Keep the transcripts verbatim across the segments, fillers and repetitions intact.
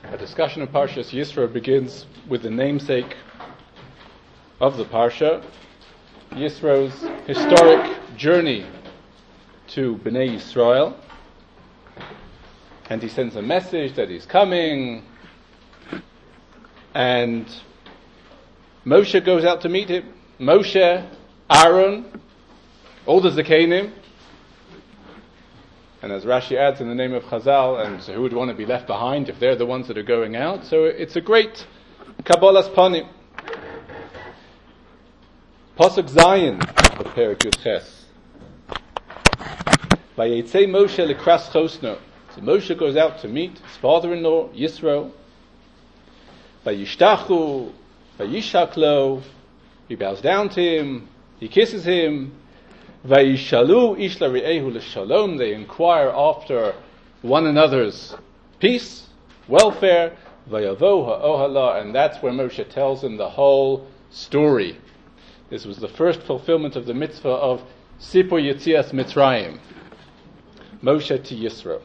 A discussion of Parshas Yisro begins with the namesake of the Parsha, Yisro's historic journey to Bnei Yisrael. And he sends a message that he's coming, and Moshe goes out to meet him. Moshe, Aaron, all the Zekanim, and as Rashi adds, in the name of Chazal, and so who would want to be left behind if they're the ones that are going out? So it's a great Kabbalas Panim. Pasuk Zayin of Perek Yud Ches. Vayetzei Moshe lekras chosno. So Moshe goes out to meet his father-in-law Yisro. Vayishtachu, vayishaklo. He bows down to him. He kisses him. Vayishalu ish la're'ehu l'shalom. They inquire after one another's peace, welfare. Vayavo ha'ohala. And that's where Moshe tells him the whole story. This was the first fulfillment of the mitzvah of Sipur Yetzias Mitzrayim. Moshe to Yisro.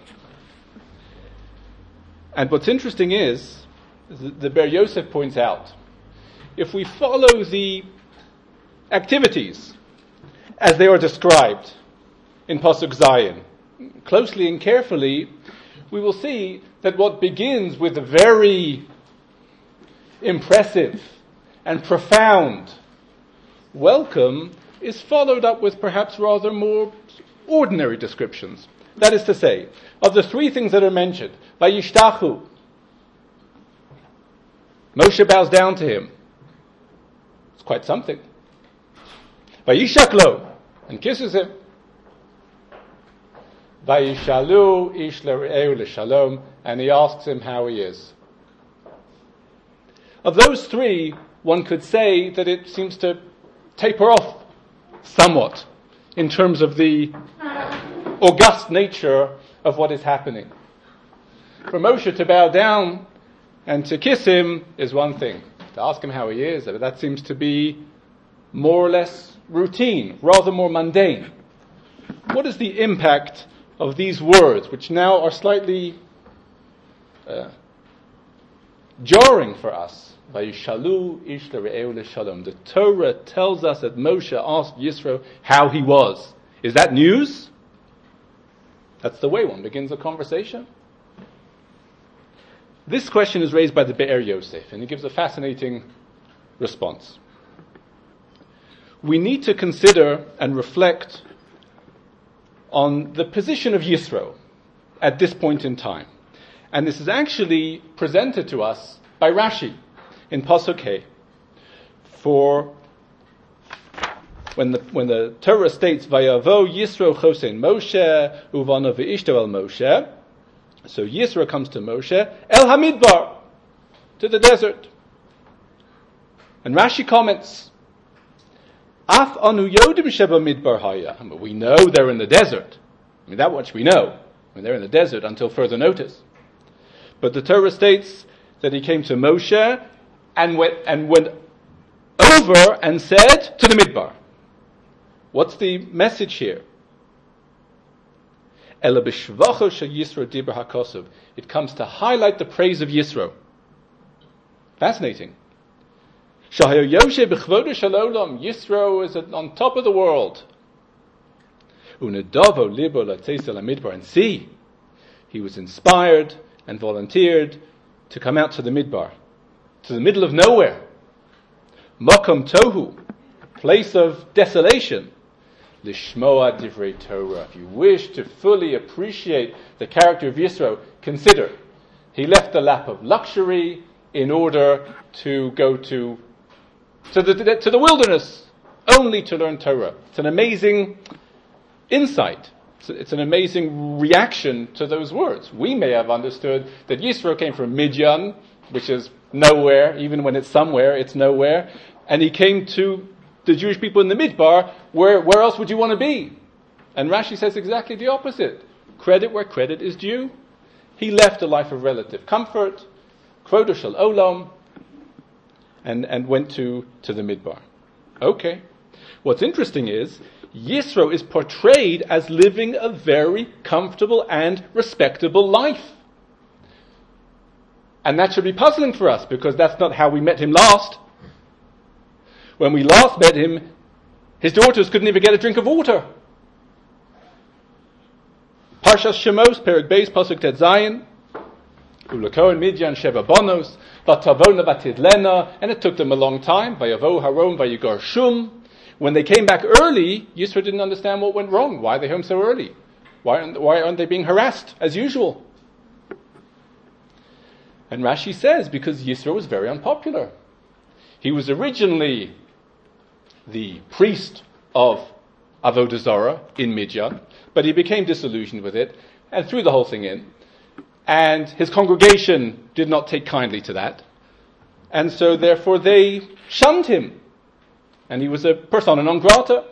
And what's interesting is, the Ber Yosef points out, if we follow the activities as they are described in Pasuk Zayin closely and carefully, we will see that what begins with a very impressive and profound welcome is followed up with perhaps rather more ordinary descriptions. That is to say, of the three things that are mentioned, Vayishtachu, Moshe bows down to him. It's quite something. Vayishaklo, and kisses him. Vayishalu ish l're'ehu l'shalom, and he asks him how he is. Of those three, one could say that it seems to taper off somewhat in terms of the august nature of what is happening. For Moshe to bow down and to kiss him is one thing. To ask him how he is, that seems to be more or less routine, rather more mundane. What is the impact of these words, which now are slightly uh, jarring for us? Vayishalu ish l're'ehu l'shalom. The Torah tells us that Moshe asked Yisro how he was. Is that news? That's the way one begins a conversation. This question is raised by the Be'er Yosef, and he gives a fascinating response. We need to consider and reflect on the position of Yisro at this point in time. And this is actually presented to us by Rashi in Pasuk Hey. For when the when the Torah states Vayavo Yisro Chosein Moshe Uvano Ve'ishto El Moshe, so Yisro comes to Moshe El Hamidbar, to the desert. And Rashi comments, Af anu yodim sheba midbar haya. We know they're in the desert. I mean, that much we know. I mean, they're in the desert until further notice. But the Torah states that he came to Moshe and went, and went over and said to the midbar. What's the message here? Ela b'shvacho shel Yisro dibur hakosov. It comes to highlight the praise of Yisro. Fascinating. Shahayo Yoshe b'chvodo shalom. Yisro is on top of the world. Unedavo libo latzeis el midbar. And see, he was inspired and volunteered to come out to the midbar, to the middle of nowhere. Makom tohu, place of desolation. Lishmoa divrei Torah. If you wish to fully appreciate the character of Yisro, consider he left the lap of luxury in order to go to to the to the wilderness only to learn Torah. It's an amazing insight. It's, it's an amazing reaction to those words. We may have understood that Yisro came from Midian, which is nowhere. Even when it's somewhere, it's nowhere. And he came to the Jewish people in the Midbar. Where where else would you want to be? And Rashi says exactly the opposite. Credit where credit is due. He left a life of relative comfort, kvodo shel olam, and, and went to, to the Midbar. Okay. What's interesting is, Yisro is portrayed as living a very comfortable and respectable life. And that should be puzzling for us, because that's not how we met him last. When we last met him, his daughters couldn't even get a drink of water. Parshas Shemos, Perek Beis, Pasuk Tet Zayin, Ulekohen Midyan Sheva Bonos, Vatavona Vatidlena, and it took them a long time. Vayavo Harom Vayigar Shum. When they came back early, Yisro didn't understand what went wrong. Why are they home so early? Why aren't, why aren't they being harassed as usual? And Rashi says, because Yisro was very unpopular. He was originally the priest of Avodah Zarah in Midian, but he became disillusioned with it and threw the whole thing in. And his congregation did not take kindly to that. And so therefore they shunned him. And he was a persona non grata.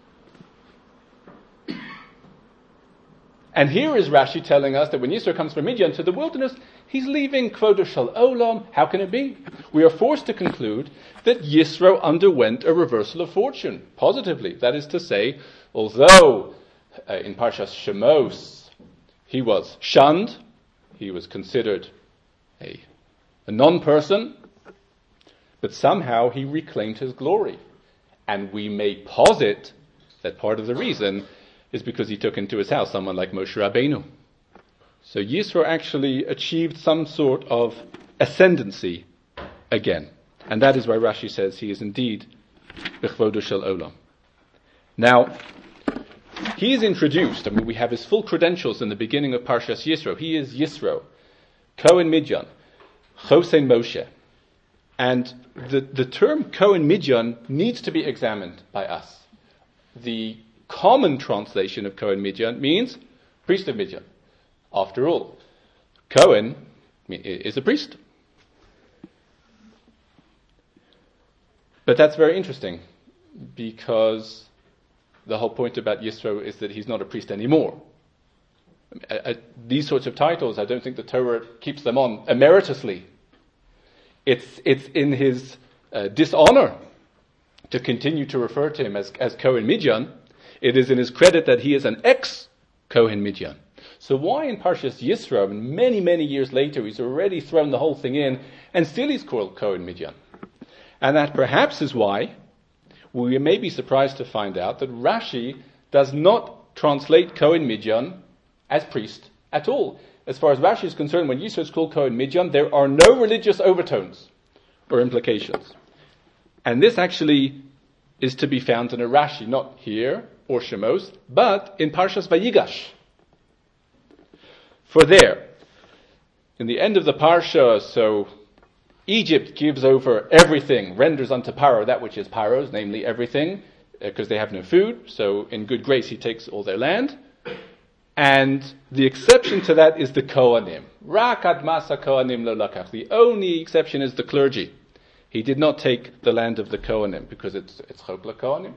And here is Rashi telling us that when Yisro comes from Midian to the wilderness, he's leaving Kvodo Shel Olam. How can it be? We are forced to conclude that Yisro underwent a reversal of fortune, positively. That is to say, although uh, in Parshas Shemos he was shunned, he was considered a, a non-person, but somehow he reclaimed his glory. And we may posit that part of the reason is because he took into his house someone like Moshe Rabbeinu. So Yisro actually achieved some sort of ascendancy again. And that is why Rashi says he is indeed B'chvodo Shel Olam. Now, he is introduced, I mean, we have his full credentials in the beginning of Parshas Yisro. He is Yisro, Kohen Midyan, Chosein Moshe. And the, the term Kohen Midyan needs to be examined by us. The common translation of Kohen Midyan means priest of Midyan. After all, Kohen is a priest. But that's very interesting, because the whole point about Yisro is that he's not a priest anymore. Uh, these sorts of titles, I don't think the Torah keeps them on emeritusly. It's it's in his uh, dishonor to continue to refer to him as, as Kohen Midyan. It is in his credit that he is an ex-Kohen Midyan. So why in Parshas Yisro, many, many years later, he's already thrown the whole thing in, and still he's called Kohen Midyan? And that perhaps is why we may be surprised to find out that Rashi does not translate Kohen Midyan as priest at all. As far as Rashi is concerned, when Yisro is called Kohen Midyan, there are no religious overtones or implications. And this actually is to be found in a Rashi, not here or Shemos, but in Parshas Vayigash. For there, in the end of the Parsha, so Egypt gives over everything, renders unto Paro that which is Paro's, namely everything, because uh, they have no food. So in good grace he takes all their land. And the exception to that is the Kohanim. Rak admasa Kohanim lo lakach. The only exception is the clergy. He did not take the land of the Kohanim because it's it's chok Kohanim.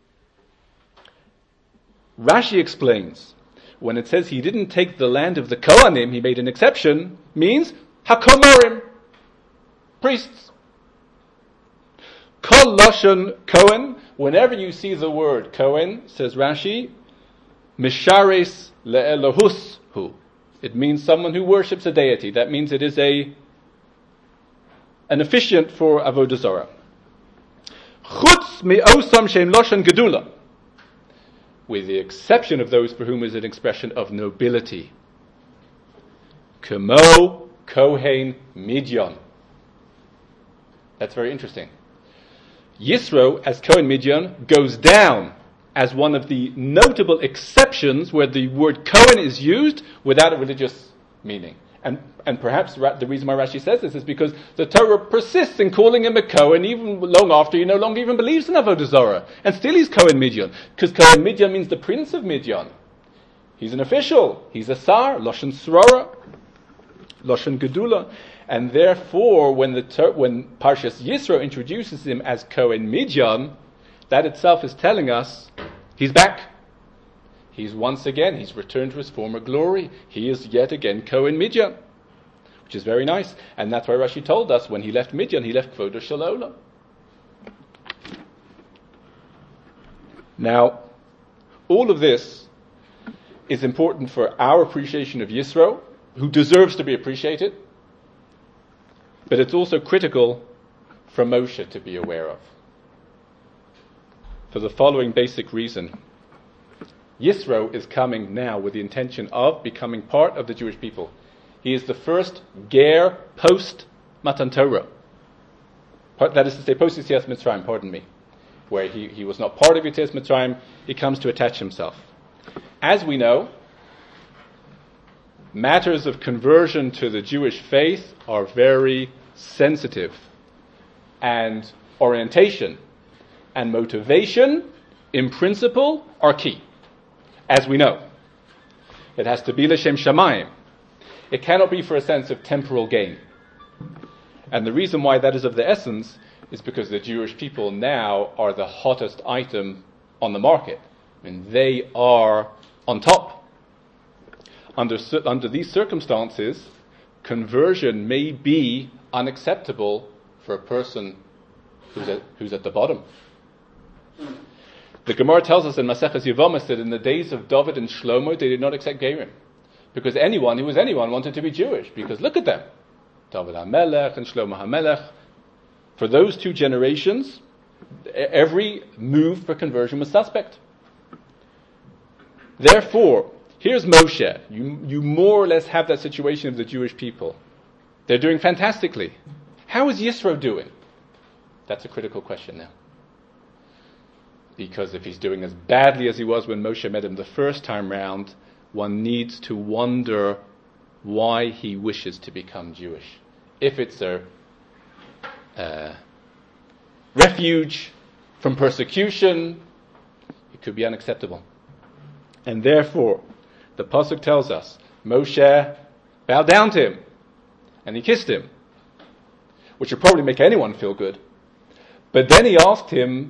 Rashi explains, when it says he didn't take the land of the Kohanim, he made an exception, means hakomorim, priests. Kol lashon Kohen. Whenever you see the word Kohen, says Rashi, mishares le'elohus hu. It means someone who worships a deity. That means it is a an officiant for Avodah Zarah. Chutz me'osam shem loshan gedula. With the exception of those for whom is an expression of nobility. Kemo Kohen Midyan. That's very interesting. Yisro, as Kohen Midyan, goes down as one of the notable exceptions where the word Kohen is used without a religious meaning. And and perhaps the reason why Rashi says this is because the Torah persists in calling him a Kohen even long after he no longer even believes in Avodah Zarah. And still he's Kohen Midyan. Because Kohen Midyan means the prince of Midyan. He's an official. He's a sar, Loshen Srora, Loshen Gedula. And therefore, when the when Parshas Yisro introduces him as Kohen Midyan, that itself is telling us he's back. He's once again, he's returned to his former glory. He is yet again Kohen Midyan, which is very nice. And that's why Rashi told us when he left Midyan, he left Kvodo Shel Olam. Now, all of this is important for our appreciation of Yisro, who deserves to be appreciated. but it's also critical for Moshe to be aware of. For the following basic reason. Yisro is coming now with the intention of becoming part of the Jewish people. He is the first ger post Matan Torah. That is to say, post Yetzias Mitzrayim, pardon me. Where he, he was not part of Yetzias Mitzrayim, he comes to attach himself. As we know, matters of conversion to the Jewish faith are very sensitive. And orientation and motivation, in principle, are key. As we know, it has to be l'shem shamayim. It cannot be for a sense of temporal gain. And the reason why that is of the essence is because the Jewish people now are the hottest item on the market. I mean, they are on top. Under, under these circumstances, conversion may be unacceptable for a person who's at, who's at the bottom. The Gemara tells us in Maseches Yevamos that in the days of David and Shlomo, they did not accept Gerim. Because anyone who was anyone wanted to be Jewish. Because look at them. David HaMelech and Shlomo HaMelech. For those two generations, every move for conversion was suspect. Therefore, here's Moshe. You, you more or less have that situation of the Jewish people. They're doing fantastically. How is Yisro doing? That's a critical question now. Because if he's doing as badly as he was when Moshe met him the first time round, one needs to wonder why he wishes to become Jewish. If it's a uh, refuge from persecution, it could be unacceptable. And therefore, the Pasuk tells us, Moshe bowed down to him, and he kissed him, which would probably make anyone feel good. But then he asked him,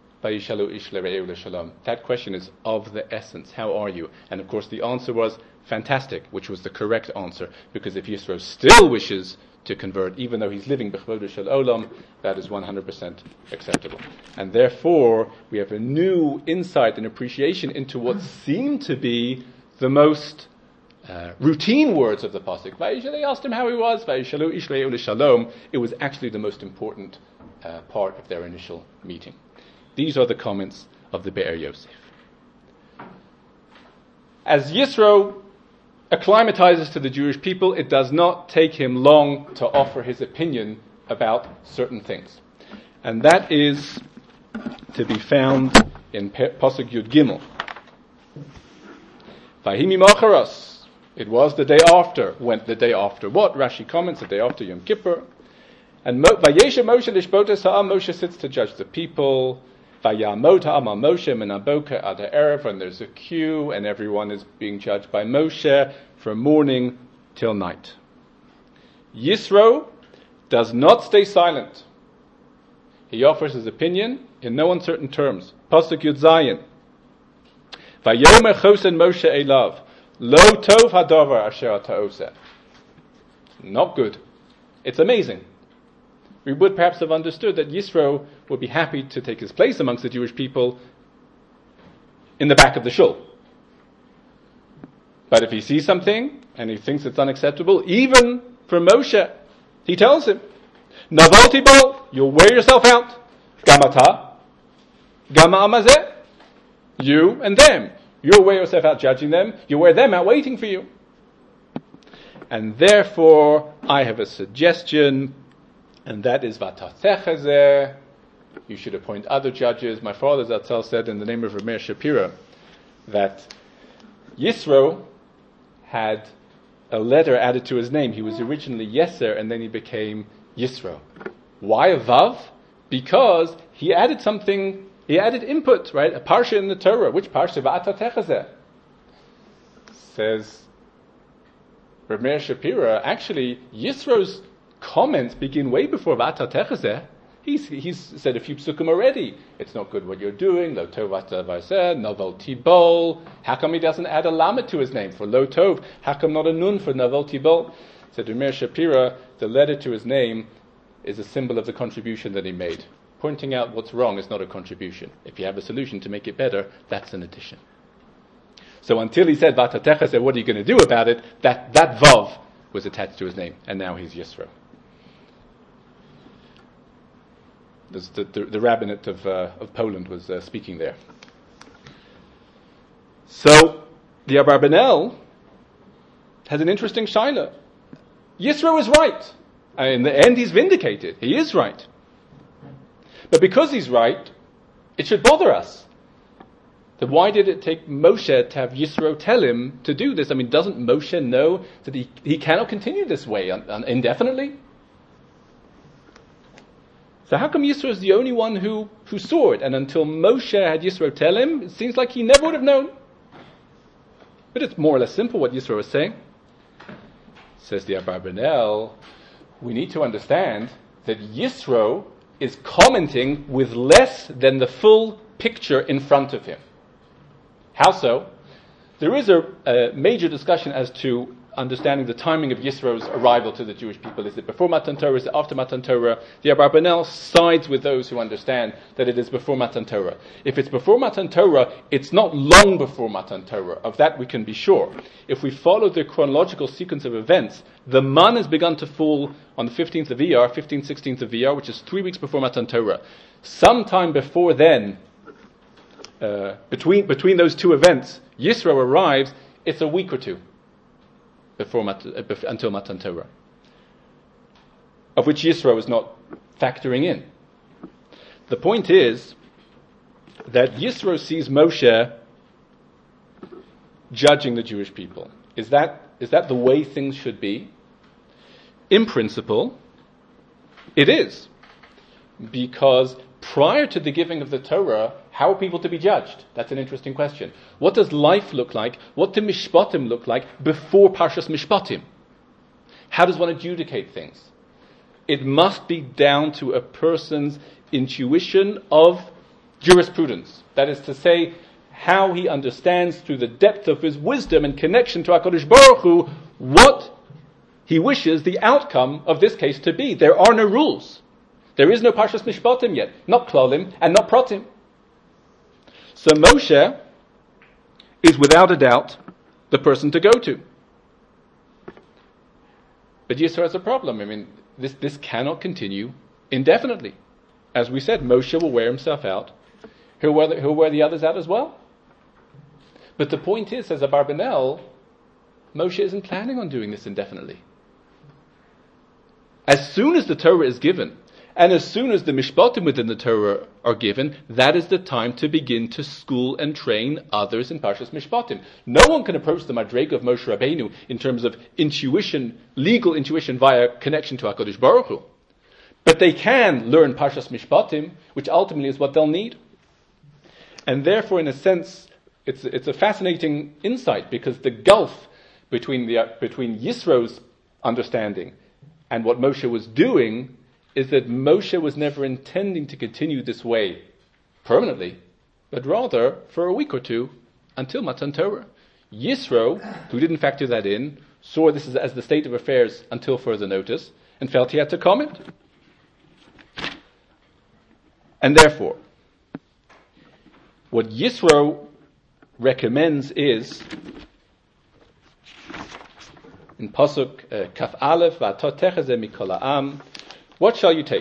that question is of the essence. How are you? And of course the answer was fantastic, which was the correct answer, because if Yisro still wishes to convert, even though he's living b'chvodo shel olam, that is one hundred percent acceptable. And therefore, we have a new insight and appreciation into what seemed to be the most uh, routine words of the pasuk. They asked him how he was. It was actually the most important uh, part of their initial meeting. These are the comments of the Be'er Yosef. As Yisro acclimatizes to the Jewish people, it does not take him long to offer his opinion about certain things. And that is to be found in Pasuk Yud Gimel. Vahimi Macharos. It was the day after. Went the day after what? Rashi comments, the day after Yom Kippur. And Vayesha Moshe Lishbotes Ha'am, Moshe sits to judge the people. Vayamot Ha'am al Moshe min haboker ad ha'erev, and there's a queue, and everyone is being judged by Moshe from morning till night. Yisro does not stay silent. He offers his opinion in no uncertain terms. Pasuk Yud Zayin. Vayomer Chosen Moshe Elav, Lo Tov Hadavar Asher Ata Oseh. Not good. It's amazing. We would perhaps have understood that Yisro would be happy to take his place amongst the Jewish people in the back of the shul. But if he sees something and he thinks it's unacceptable, even for Moshe, he tells him, Navalti bol, you'll wear yourself out. Gamata, Gama amazeh, you and them. You'll wear yourself out judging them. You'll wear them out waiting for you. And therefore, I have a suggestion. And that is Vatatechazeh. You should appoint other judges. My father Zatzal said in the name of Rameir Shapira that Yisro had a letter added to his name. He was originally Yeser and then he became Yisro. Why a Vav? Because he added something, he added input, right? A parsha in the Torah. Which parsha? Vatatechazeh. Says Rameir Shapira, actually Yisro's comments begin way before Vata Techazeh. He's, he's said a few psukim already. It's not good what you're doing. Lo tov vata vaiseh, novel tibol. How come he doesn't add a lamed to his name for lo tov? How come not a nun for novel tibol? Said Rameir Shapira, the letter to his name is a symbol of the contribution that he made. Pointing out what's wrong is not a contribution. If you have a solution to make it better, that's an addition. So until he said Vata Techazeh, what are you going to do about it? That, that vav was attached to his name, and now he's Yisro. was the, the, the rabbinate of, uh, of Poland was uh, speaking there. So, the Abarbanel has an interesting shaila. Yisro is right. And in the end, he's vindicated. He is right. But because he's right, it should bother us. Then why did it take Moshe to have Yisro tell him to do this? I mean, doesn't Moshe know that he, he cannot continue this way un, un, indefinitely? So how come Yisro is the only one who, who saw it? And until Moshe had Yisro tell him, it seems like he never would have known. But it's more or less simple what Yisro is saying. Says the Abarbanel, we need to understand that Yisro is commenting with less than the full picture in front of him. How so? There is a, a major discussion as to understanding the timing of Yisro's arrival to the Jewish people. Is it before Matan Torah? Is it after Matan Torah? The Abarbanel sides with those who understand that it is before Matan Torah. If it's before Matan Torah, it's not long before Matan Torah. Of that we can be sure. If we follow the chronological sequence of events, the man has begun to fall on the fifteenth of Iyar, fifteenth, sixteenth of Iyar, which is three weeks before Matan Torah. Sometime before then, uh, between between those two events, Yisro arrives. It's a week or two before Mat- uh, bef- until Matan Torah, of which Yisro is not factoring in. The point is that Yisro sees Moshe judging the Jewish people. Is that is that the way things should be? In principle, it is. Because prior to the giving of the Torah, how are people to be judged? That's an interesting question. What does life look like? What do Mishpatim look like before Parshas Mishpatim? How does one adjudicate things? It must be down to a person's intuition of jurisprudence. That is to say, how he understands through the depth of his wisdom and connection to HaKadosh Baruch Hu what he wishes the outcome of this case to be. There are no rules. There is no Parshas Mishpatim yet, not Klolim and not Pratim. So Moshe is without a doubt the person to go to. But Yisro has a problem. I mean, this, this cannot continue indefinitely. As we said, Moshe will wear himself out. He'll wear the, he'll wear the others out as well. But the point is, says Abarbanel, Moshe isn't planning on doing this indefinitely. As soon as the Torah is given, and as soon as the Mishpatim within the Torah are given, that is the time to begin to school and train others in Parshas Mishpatim. No one can approach the Madrega of Moshe Rabbeinu in terms of intuition, legal intuition via connection to HaKadosh Baruch Hu. But they can learn Parshas Mishpatim, which ultimately is what they'll need. And therefore, in a sense, it's it's a fascinating insight, because the gulf between the uh, between Yisro's understanding and what Moshe was doing is that Moshe was never intending to continue this way permanently, but rather for a week or two until Matan Torah. Yisro, who didn't factor that in, saw this as, as the state of affairs until further notice and felt he had to comment. And therefore, what Yisro recommends is, in Pasuk uh, Kaf Aleph, V'atot techezeh mikol ha'am, what shall you take?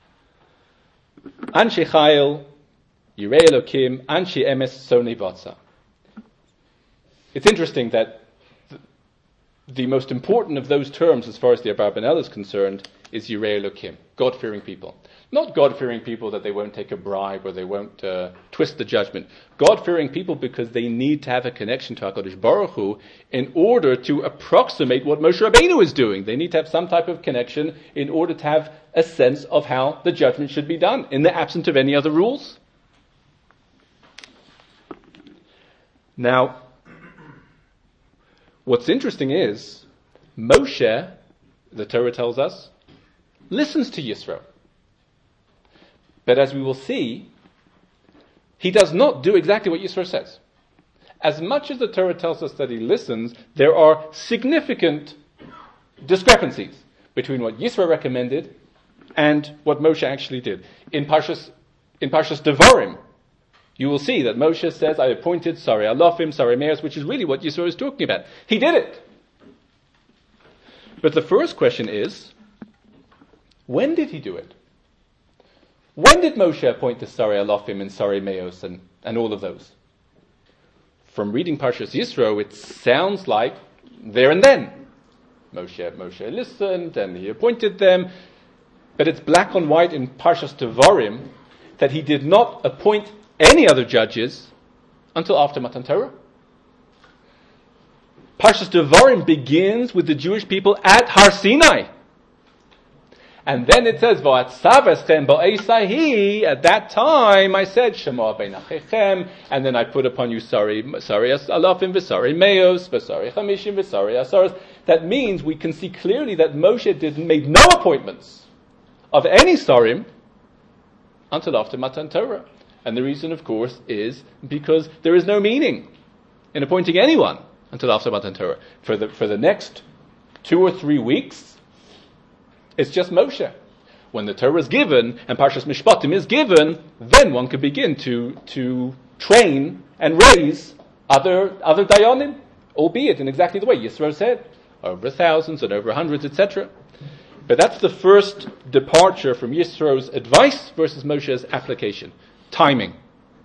Anshe Chayil, Yirei Elokim, Anshe Emes, Sonei Vatsa. It's interesting that the, the most important of those terms, as far as the Abarbanel is concerned, is Yirei Elokim, God-fearing people. Not God-fearing people that they won't take a bribe or they won't uh, twist the judgment. God-fearing people because they need to have a connection to HaKadosh Baruch Hu in order to approximate what Moshe Rabbeinu is doing. They need to have some type of connection in order to have a sense of how the judgment should be done in the absence of any other rules. Now, what's interesting is Moshe, the Torah tells us, listens to Yisro. But as we will see, he does not do exactly what Yisro says. As much as the Torah tells us that he listens, there are significant discrepancies between what Yisro recommended and what Moshe actually did. In Parshas, in Parshas Devarim, you will see that Moshe says, I appointed Sarei Alofim, Sarei Me'os, which is really what Yisro is talking about. He did it. But the first question is, when did he do it? When did Moshe appoint the Sarei Alofim and Sarei Meos and, and all of those? From reading Parshas Yisro, it sounds like there and then. Moshe, Moshe listened and he appointed them. But it's black on white in Parshas Devarim that he did not appoint any other judges until after Matan Torah. Parshas Devarim begins with the Jewish people at Har Sinai. And then it says, V'atzaveschem ba'esahi, at that time I said, Shema bein achechem, and then I put upon you Sari, Sari Alafim, V'Sari Meos, V'Sari Chamishim, V'Sari Asaras. That means we can see clearly that Moshe did made no appointments of any Sarim until after Matan Torah. And the reason, of course, is because there is no meaning in appointing anyone until after Matan Torah. For the, for the next two or three weeks, it's just Moshe. When the Torah is given and Parshas Mishpatim is given, then one can begin to to train and raise other other dayanim, albeit in exactly the way Yisro said, over thousands and over hundreds, et cetera. But that's the first departure from Yisro's advice versus Moshe's application, timing.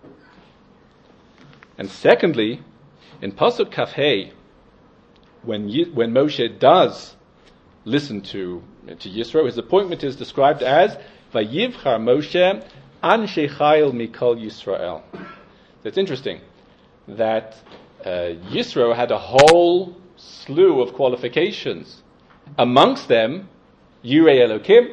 And secondly, in Pasuk Kaf Hey, when Ye- when Moshe does listen to to Yisro, his appointment is described as Vayivchar Moshe Anshe Chayil Mikol Yisrael. So it's interesting that uh, Yisro had a whole slew of qualifications. Amongst them, Yirei Elokim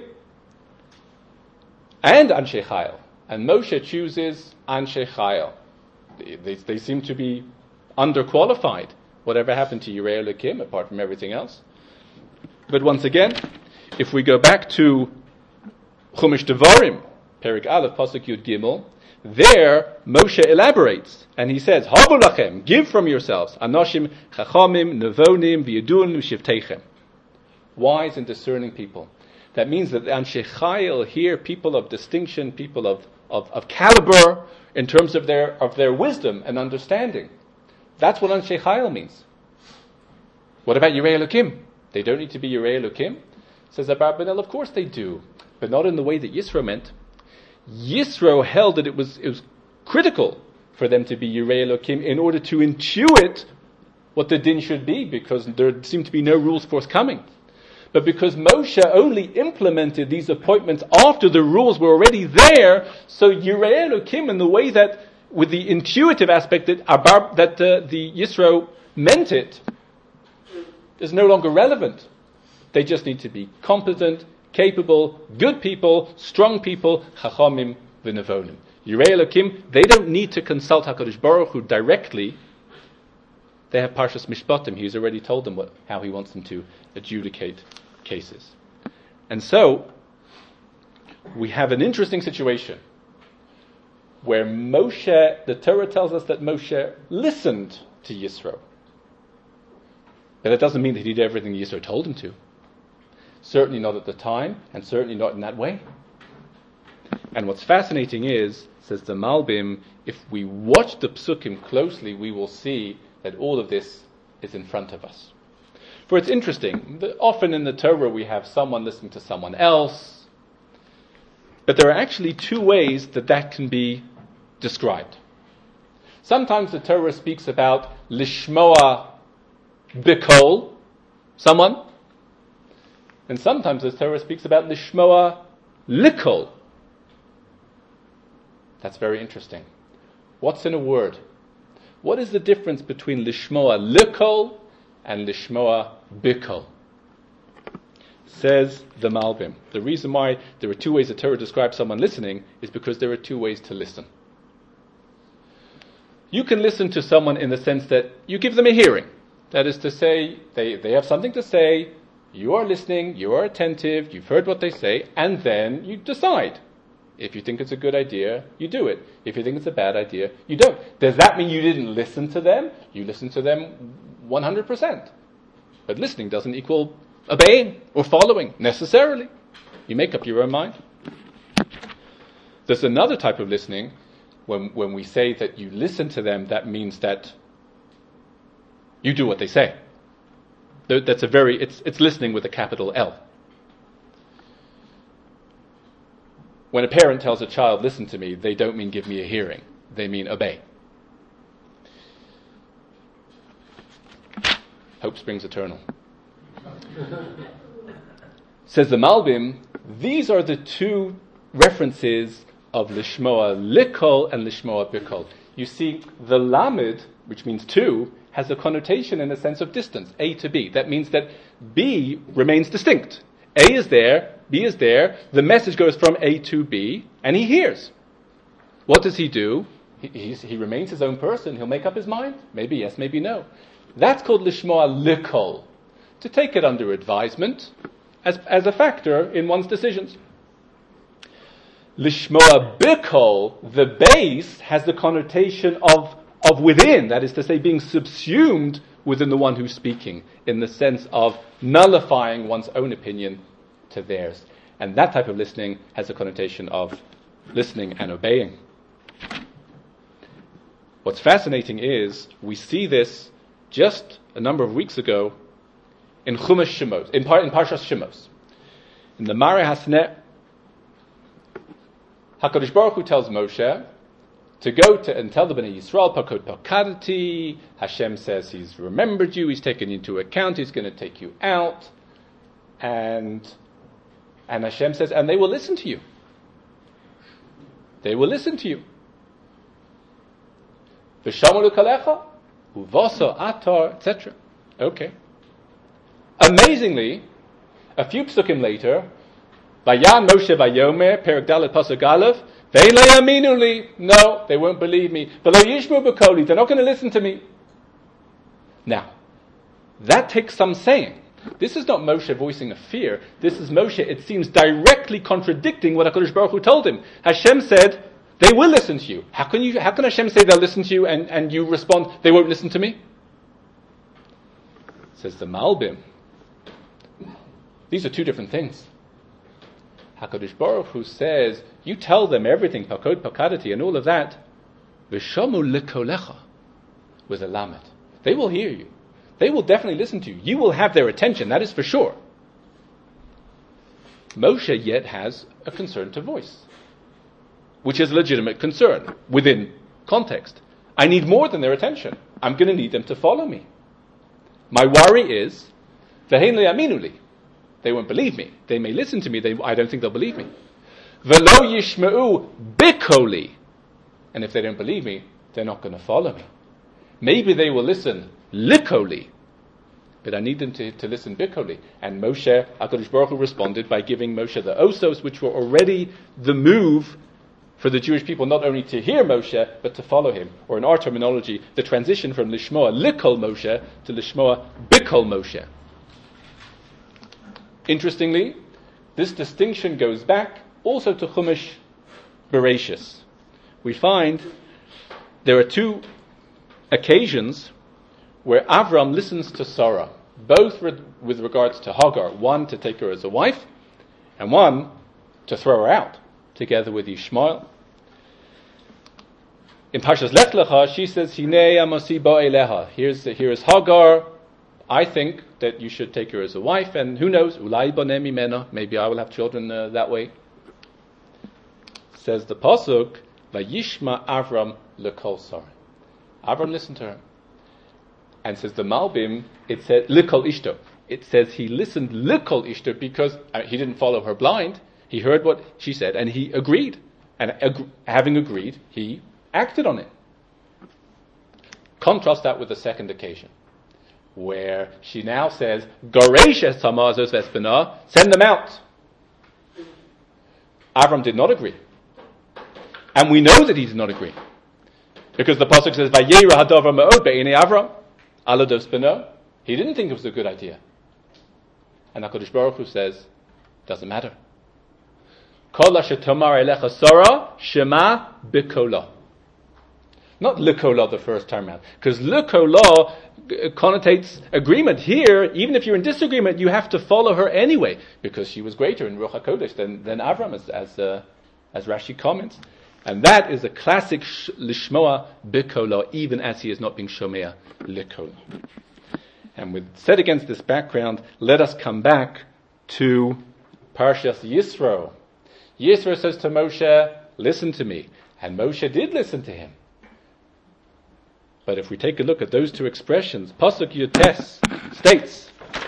and Anshe Chayil. And Moshe chooses Anshe Chayil. They, they, they seem to be underqualified. Whatever happened to Yirei Elokim, apart from everything else? But once again, if we go back to Chumash Devarim, Perik Aleph, Pasuk Yud Gimel, there Moshe elaborates, and he says, Havu lachem, give from yourselves, Anoshim Chachamim, Nevonim, V'Yedunim, Shivteichem. Wise and discerning people. That means that the Anshe Chayil here, people of distinction, people of, of, of caliber, in terms of their of their wisdom and understanding. That's what Anshe Chayil means. What about Yirei Elokim? They don't need to be Yirei Elokim? Says Abarbanel, of course they do, but not in the way that Yisro meant. Yisro held that it was it was critical for them to be Yirei Elokim in order to intuit what the din should be, because there seemed to be no rules forthcoming. But because Moshe only implemented these appointments after the rules were already there, so Yirei Elokim, in the way that, with the intuitive aspect that Abar, that uh, the Yisro meant it, is no longer relevant. They just need to be competent, capable, good people, strong people, chachamim v'nevonim. Yirei Elokim, they don't need to consult HaKadosh Baruch Hu directly. They have Parshas Mishpatim. He's already told them what, how he wants them to adjudicate cases. And so, we have an interesting situation where Moshe, the Torah tells us that Moshe listened to Yisro. But that doesn't mean that he did everything Yisro told him to. Certainly not at the time, and certainly not in that way. And what's fascinating is, says the Malbim, if we watch the Psukim closely, we will see that all of this is in front of us. For it's interesting, that often in the Torah we have someone listening to someone else, but there are actually two ways that that can be described. Sometimes the Torah speaks about lishmoa bikol, someone, and sometimes the Torah speaks about lishmoa likol. That's very interesting. What's in a word? What is the difference between lishmoa likol and lishmoa bikol? Says the Malbim. The reason why there are two ways the Torah describes someone listening is because there are two ways to listen. You can listen to someone in the sense that you give them a hearing. That is to say, they, they have something to say, you are listening, you are attentive, you've heard what they say, and then you decide. If you think it's a good idea, you do it. If you think it's a bad idea, you don't. Does that mean you didn't listen to them? You listen to them one hundred percent. But listening doesn't equal obeying or following, necessarily. You make up your own mind. There's another type of listening. When, when we say that you listen to them, that means that you do what they say. That's a very, it's, it's listening with a capital L. when a parent tells a child, listen to me, they don't mean give me a hearing. They mean obey. Hope springs eternal. Says the Malbim, these are the two references of Lishmoa Likol and Lishmoa Bikol. You see, the Lamed, which means two, has a connotation in the sense of distance, A to B. That means that B remains distinct. A is there, B is there, the message goes from A to B, and he hears. What does he do? He, he's, he remains his own person, he'll make up his mind. Maybe yes, maybe no. That's called Lishmoa Likol, to take it under advisement as, as a factor in one's decisions. Lishmoa Bikol, the base, has the connotation of, of within, that is to say, being subsumed within the one who's speaking, in the sense of nullifying one's own opinion to theirs. And that type of listening has a connotation of listening and obeying. What's fascinating is, we see this just a number of weeks ago in Chumash Shemos, in, Par, in Parshas Shemos. In the Mare Hasneh, HaKadosh Baruch Hu tells Moshe to go to and tell the Bnei Yisrael, Pakod Pakadati. Hashem says he's remembered you, he's taken you into account, he's going to take you out. And and Hashem says, and they will listen to you. They will listen to you. V'shamolu kalecha, uvoso atar, et cetera. Okay. Amazingly, a few psukim later, Vayan Moshe Vayomer, Perek Dalet Pasuk Aleph, Ve'en le'yaminu li. No, they won't believe me. V'lo yishmu b'koli. They're not going to listen to me. Now, that takes some saying. This is not Moshe voicing a fear. This is Moshe, it seems, directly contradicting what HaKadosh Baruch Hu told him. Hashem said, they will listen to you. How can you? How can Hashem say they'll listen to you and, and you respond, they won't listen to me? Says the Malbim. These are two different things. HaKadosh Baruch Hu says, you tell them everything, Pakod Pakadati and all of that, V'shamu likolecha, with a lamed. They will hear you. They will definitely listen to you. You will have their attention, that is for sure. Moshe yet has a concern to voice, which is a legitimate concern within context. I need more than their attention. I'm going to need them to follow me. My worry is, V'hein le'aminu li. They won't believe me. They may listen to me. They, I don't think they'll believe me. V'lo yishma'u bikoli. And if they don't believe me, they're not going to follow me. Maybe they will listen likoli. But I need them to, to listen bikoli. And Moshe, HaKadosh Baruch Hu responded by giving Moshe the osos, which were already the move for the Jewish people not only to hear Moshe, but to follow him. Or in our terminology, the transition from Lishmoa likol Moshe to Lishmoa bikol Moshe. Interestingly, this distinction goes back also to Chumash Bereshis. We find there are two occasions where Avram listens to Sarah, both re- with regards to Hagar, one to take her as a wife, and one to throw her out, together with Ishmael. In Parshas Lech Lecha, she says, Hinei amosi bo eleha. Here's, here is Hagar. I think that you should take her as a wife, and who knows, ulai boneh mimena, maybe I will have children uh, that way. Says the pasuk, vayishma Avram lekol Sarah. Avram listened to her. And says the Malbim, it said likol ishto. It says he listened likol ishto because uh, he didn't follow her blind. He heard what she said, and he agreed. And ag- having agreed, he acted on it. Contrast that with the second occasion, where she now says, Goresh Samazos Vespina, send them out. Avram did not agree. And we know that he did not agree. Because the pasuk says, Vayera hadavar ma'od be'inei Avram, alados beno. He didn't think it was a good idea. And HaKadosh Baruch Hu says, doesn't matter. Kol asher tomar elecha Sarah, shema bikola. Not likola the first time around. Because likola connotates agreement. Here, even if you're in disagreement, you have to follow her anyway, because she was greater in Ruach HaKodesh than, than Avram, as as, uh, as Rashi comments. And that is a classic sh- lishmoa bikola, even as he is not being shomea likola. And with set against this background, let us come back to Parshas Yisro. Yisro says to Moshe, listen to me. And Moshe did listen to him. But if we take a look at those two expressions, Pasuk Yutes states,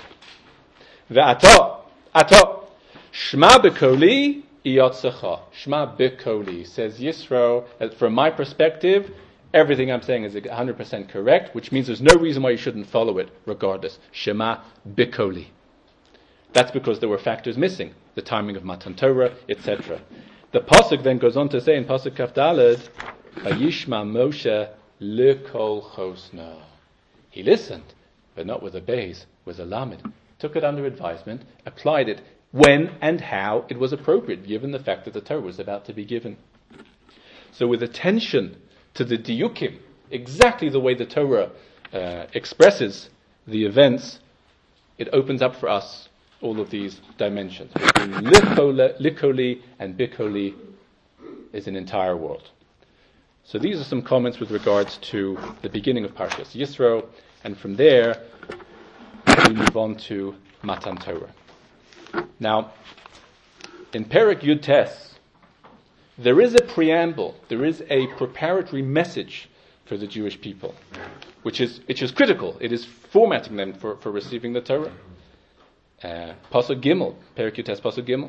Ve'ato, ato, Shma b'koli iyotzecha. Shma b'koli, says Yisro, from my perspective, everything I'm saying is one hundred percent correct, which means there's no reason why you shouldn't follow it, regardless. Shema b'koli. That's because there were factors missing, the timing of Matan Torah, et cetera. The Pasuk then goes on to say in Pasuk Kaf Daled, Vayishma Moshe l'kol chosno. He listened, but not with a beis, with a lamed. Took it under advisement, applied it when and how it was appropriate, given the fact that the Torah was about to be given. So with attention to the diukim, exactly the way the Torah uh, expresses the events, it opens up for us all of these dimensions. Between likoli and bikoli is an entire world. So these are some comments with regards to the beginning of Parshas Yisro, and from there we move on to Matan Torah. Now, in Perek Yud Tes, there is a preamble, there is a preparatory message for the Jewish people, which is which is critical. It is formatting them for, for receiving the Torah. Uh, Pasuk Gimel, Perek Yud Tes, Pasuk Gimel.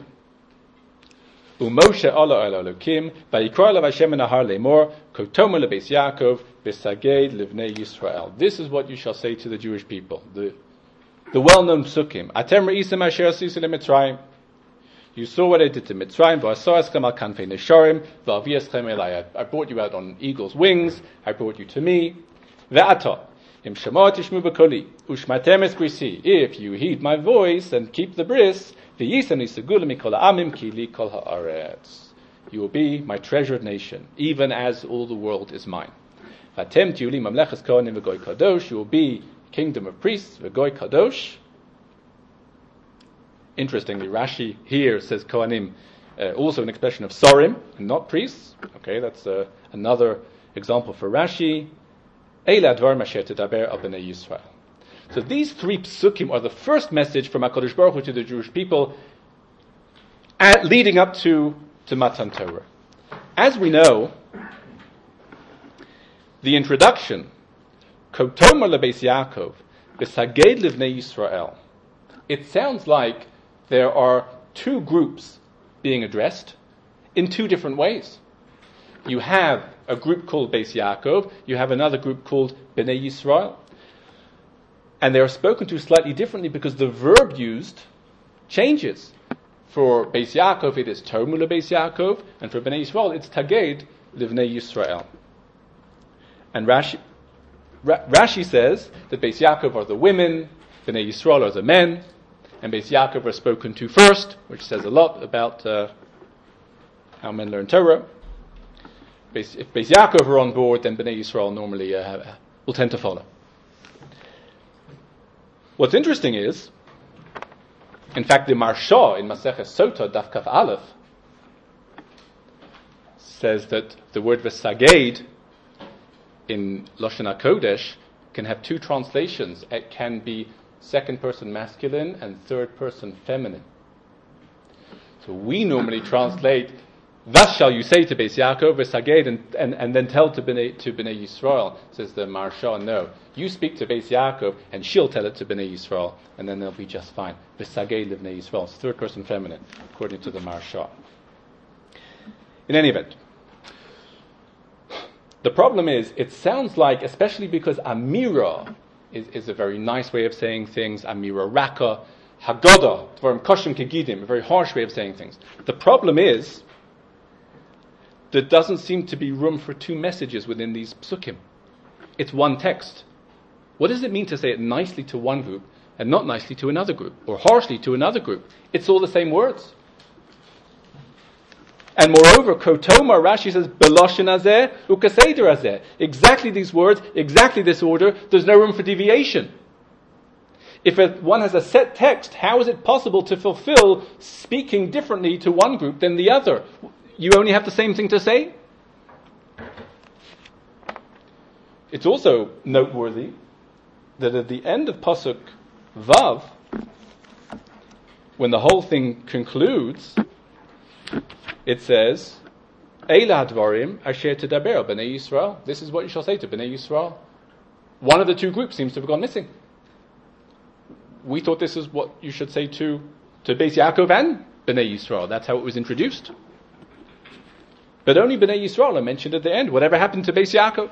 Umoshe ala el Elokim, vayikra elav Hashem nahar lemor, kotomer lebeis Yaakov, v'saged livnei Yisrael. This is what you shall say to the Jewish people. The the well-known psukim. Atem re'isem asher asisi leMitzrayim. You saw what I did to Mitzrayim. V'asareschem al kanfei nesharim, v'aviaschem elai. I brought you out on eagle's wings. I brought you to me. Ve'ata. Im shema tishmu b'koli, ushmatem es brisi. If you heed my voice and keep the bris, v'yisem nisagul mikol ha'amim ki li kol ha'aretz. You will be my treasured nation, even as all the world is mine. V'atem tiuli mamleches kohanim v'goy kadosh. You will be kingdom of priests, v'goy kadosh. Interestingly, Rashi here says kohanim, uh, also an expression of sorim, and not priests. Okay, that's uh, another example for Rashi. Eila dvar masher tedaber al bnei Yisrael. So these three psukim are the first message from HaKadosh Baruch Hu to the Jewish people, at, leading up to, to Matan Torah. As we know, the introduction, Kotomer lebeis Yaakov, v'saged livnei Yisrael, it sounds like there are two groups being addressed in two different ways. You have a group called Beis Yaakov, you have another group called Bnei Yisrael. And they are spoken to slightly differently because the verb used changes. For Beis Yaakov it is Tomu lebeis Yaakov, and for Bnei Yisrael it's Taged livnei Yisrael. And Rashi, Ra- Rashi says that Beis Yaakov are the women, Bnei Yisrael are the men, and Beis Yaakov are spoken to first, which says a lot about uh, how men learn Torah. Beis, if Beis Yaakov are on board, then Bnei Yisrael normally uh, will tend to follow. What's interesting is, in fact, the Marsha in Maseches Sota, Daf Kaf Aleph, says that the word v'saged in Lashon HaKodesh can have two translations. It can be second person masculine and third person feminine. So we normally translate, thus shall you say to Beis Yaakov, v'saged, and, and, and then tell to Bnei, to Bnei Yisrael. Says the Marsha, no. You speak to Beis Yaakov, and she'll tell it to Bnei Yisrael, and then they'll be just fine. V'saged livnei Yisrael. It's third person feminine, according to the Marsha. In any event, the problem is, it sounds like, especially because Amira is, is a very nice way of saying things, Amira Raka, Haggadah, Dvarim Koshim Kegidim, a very harsh way of saying things. The problem is, there doesn't seem to be room for two messages within these psukim. It's one text. What does it mean to say it nicely to one group and not nicely to another group, or harshly to another group? It's all the same words. And moreover, Kotoma, Rashi says, Beloshin hazeh ukaseder hazeh. Exactly these words, exactly this order, there's no room for deviation. If it, one has a set text, how is it possible to fulfill speaking differently to one group than the other? You only have the same thing to say? It's also noteworthy that at the end of Pasuk Vav, when the whole thing concludes, it says, Eila hadvarim asher tedaber b'nei Yisrael. This is what you shall say to b'nei Yisrael. One of the two groups seems to have gone missing. We thought this is what you should say to, to Beis Yaakov and b'nei Yisrael. That's how it was introduced. But only b'nei Yisrael are mentioned at the end. Whatever happened to Beis Yaakov?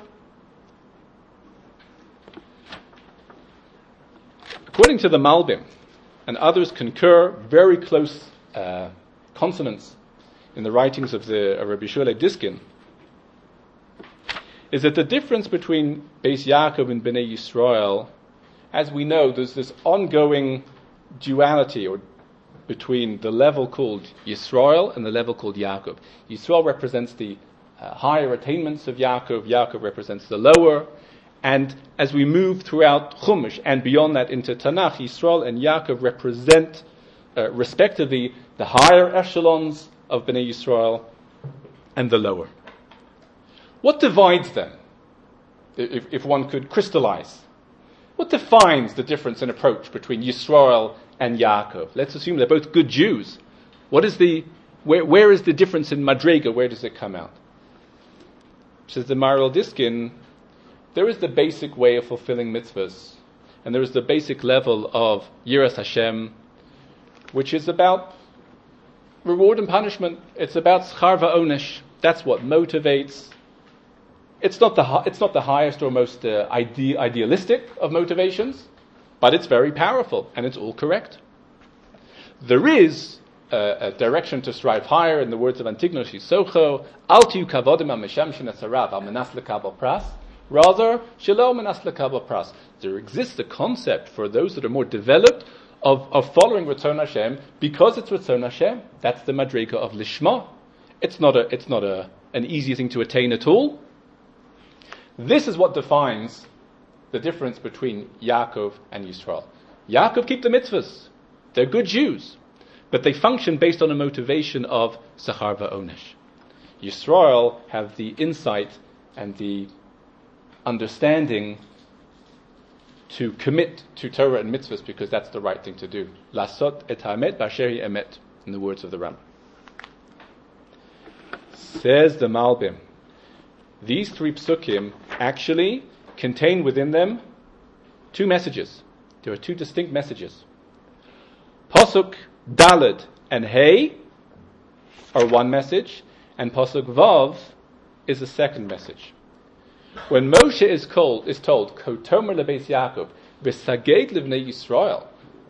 According to the Malbim, and others concur, very close uh, consonants in the writings of the of Rabbi Shmuel Diskin, is that the difference between Beis Yaakov and Bnei Yisrael, as we know, there's this ongoing duality or between the level called Yisrael and the level called Yaakov. Yisrael represents the uh, higher attainments of Yaakov, Yaakov represents the lower, and as we move throughout Chumash and beyond that into Tanakh, Yisrael and Yaakov represent uh, respectively the higher echelons of Bnei Yisrael and the lower. What divides them, if, if one could crystallize? What defines the difference in approach between Yisrael and Yaakov? Let's assume they're both good Jews. What is the, where, where is the difference in Madrega? Where does it come out? Says the Maharil Diskin, there is the basic way of fulfilling mitzvahs, and there is the basic level of Yiras Hashem, which is about reward and punishment. It's about schar va'onesh. That's what motivates. It's not the it's not the highest or most uh, ide- idealistic of motivations, but it's very powerful and it's all correct. There is uh, a direction to strive higher, in the words of Antignos Shisocho, Al tiyu kavodim ha'mesham shenasarav al menas lekabel pras. Rather, shelo menas lekabel pras. There exists a concept for those that are more developed of, of following Ratzon Hashem because it's Ratzon Hashem. That's the madrega of lishma. It's not a it's not a an easy thing to attain at all. This is what defines the difference between Yaakov and Yisrael. Yaakov keep the mitzvahs. They're good Jews. But they function based on a motivation of Sachar va'onesh. Yisrael have the insight and the understanding to commit to Torah and mitzvahs because that's the right thing to do. Lasot et ha'emet b'asher hi emet, in the words of the Rambam. Says the Malbim, these three psukim actually contain within them two messages. There are two distinct messages. Pasuk Daled and Hey are one message, and Pasuk Vav is the second message. When Moshe is called, is told, Kotomer lebeis Yaakov, v'saged livnei Yisrael,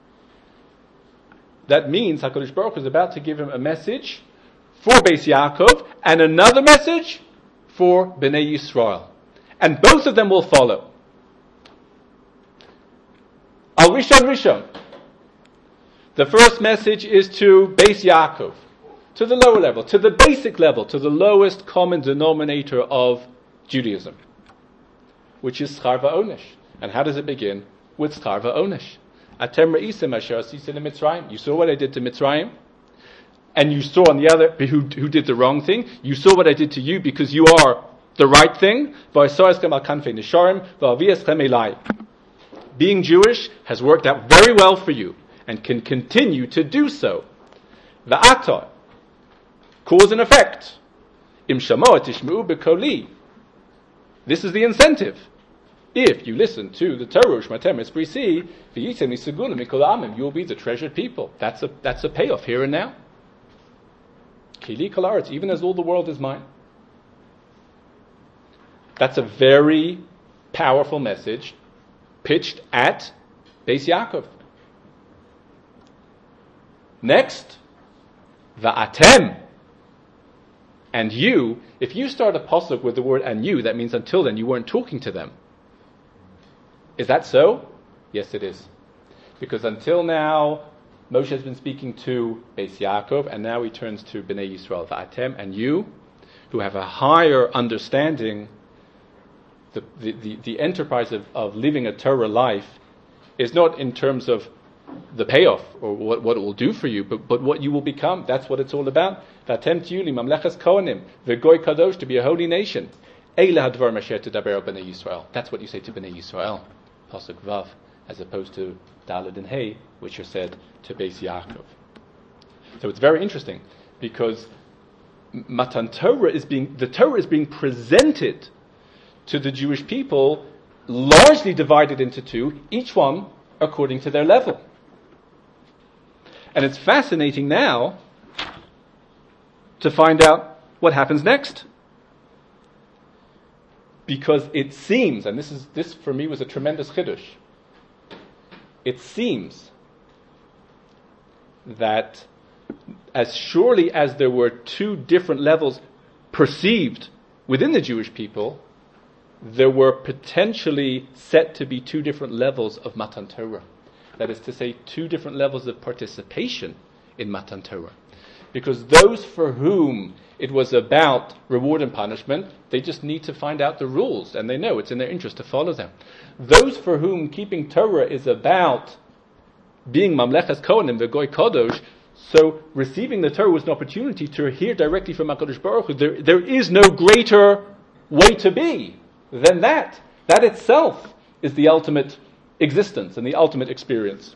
that means HaKadosh Baruch Hu is about to give him a message for Beis Yaakov and another message for Bnei Yisrael. And both of them will follow. Al Rishon Rishon. The first message is to Beis Yaakov, to the lower level, to the basic level, to the lowest common denominator of Judaism, which is schar va'onesh. And how does it begin? With schar va'onesh. Atem re'isim asher asisi leMitzrayim. You saw what I did to Mitzrayim, and you saw on the other who, who did the wrong thing. You saw what I did to you because you are the right thing. Being Jewish has worked out very well for you and can continue to do so. Va'ata, cause and effect. Im shamoah tishma'u b'koli. This is the incentive. If you listen to the Torah, Shmatem Esprisi, v'yitzem nisagula mikol amim, you will be the treasured people. That's a that's a payoff here and now. Kili kol haaretz, even as all the world is mine. That's a very powerful message pitched at Beis Yaakov. Next, va'atem, and you. If you start a pasuk with the word and you, that means until then you weren't talking to them. Is that so? Yes, it is. Because until now, Moshe has been speaking to Beis Yaakov, and now he turns to Bnei Yisrael, va'atem, and you, who have a higher understanding. The, the, the, the enterprise of, of living a Torah life is not in terms of the payoff or what, what it will do for you, but, but what you will become. That's what it's all about. V'atem tiyuli mamlechas kohanim v'goy kadosh, to be a holy nation. Eila hadvar masher tedaber b'nei Yisrael. That's what you say to Bnei Yisrael, pasuk vav, as opposed to Daled and Hey, which are said to Beis Yaakov. So it's very interesting because Matan Torah is being, the Torah is being presented to the Jewish people, largely divided into two, each one according to their level. And it's fascinating now to find out what happens next. Because it seems, and this is this for me was a tremendous chiddush, it seems that as surely as there were two different levels perceived within the Jewish people, there were potentially set to be two different levels of Matan Torah. That is to say, two different levels of participation in Matan Torah. Because those for whom it was about reward and punishment, they just need to find out the rules, and they know it's in their interest to follow them. Those for whom keeping Torah is about being Mamlechas Kohanim, the Goy Kadosh, so receiving the Torah was an opportunity to hear directly from HaKadosh Baruch Hu. There, there is no greater way to be than that. That itself is the ultimate existence and the ultimate experience.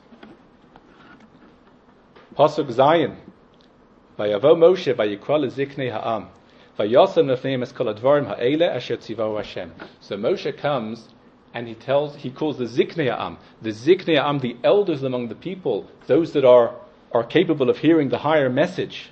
Pasuk Zayin. Vayavo Moshe vayikra leziknei ha'am vayasem lefneim es kol advarim ha'ele asher tzivahu Hashem. So Moshe comes and he tells, he calls the ziknei ha'am, the ziknei ha'am, the elders among the people, those that are are capable of hearing the higher message.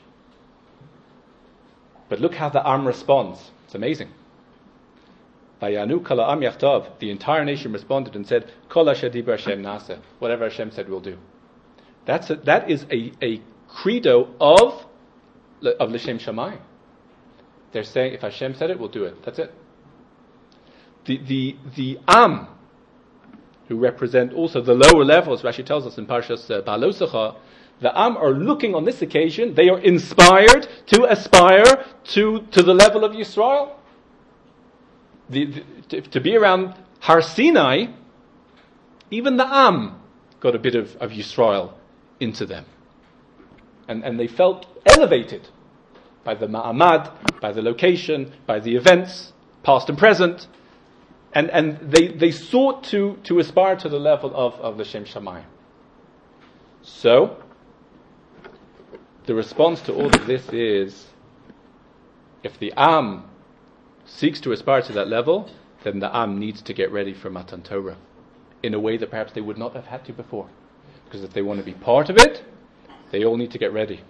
But look how the Am responds. It's amazing. Vayanu kol ha'am yachtav. The entire nation responded and said, Kol asher dibar Hashem na'aseh. Whatever Hashem said, we'll do. That's a, that is a, a credo of of L'Shem Shamayim. They're saying, if Hashem said it, we'll do it. That's it. The the the Am, who represent also the lower levels, Rashi tells us in Parshas uh, Ba'alosecha, the Am are looking on this occasion, they are inspired to aspire to, to the level of Yisrael. The, the, to, to be around Har Sinai, even the Am got a bit of, of Yisrael into them. And, and they felt elevated by the ma'amad, by the location, by the events, past and present. And, and they, they sought to, to aspire to the level of, of L'Shem Shamayim. So, the response to all of this is, if the Am seeks to aspire to that level, then the Am needs to get ready for Matan Torah in a way that perhaps they would not have had to before. Because if they want to be part of it, they all need to get ready.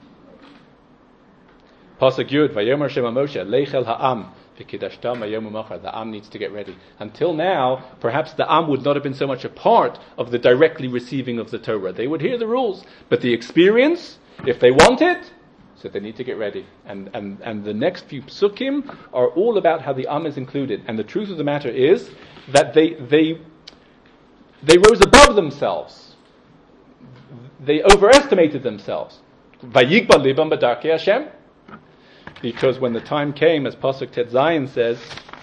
Pasuk Yud, Vayomer Shema Moshe, Leichel Ha'am, V'kidashtam Vayomu Machar. The Am needs to get ready. Until now, perhaps the Am would not have been so much a part of the directly receiving of the Torah. They would hear the rules, but the experience, if they want it, so they need to get ready. And, and, and the next few psukim are all about how the Am is included. And the truth of the matter is that they, they, they rose above themselves. They overestimated themselves. Vayigba libam b'darkei Hashem. Because when the time came, as Pasuk Tet Zayin says,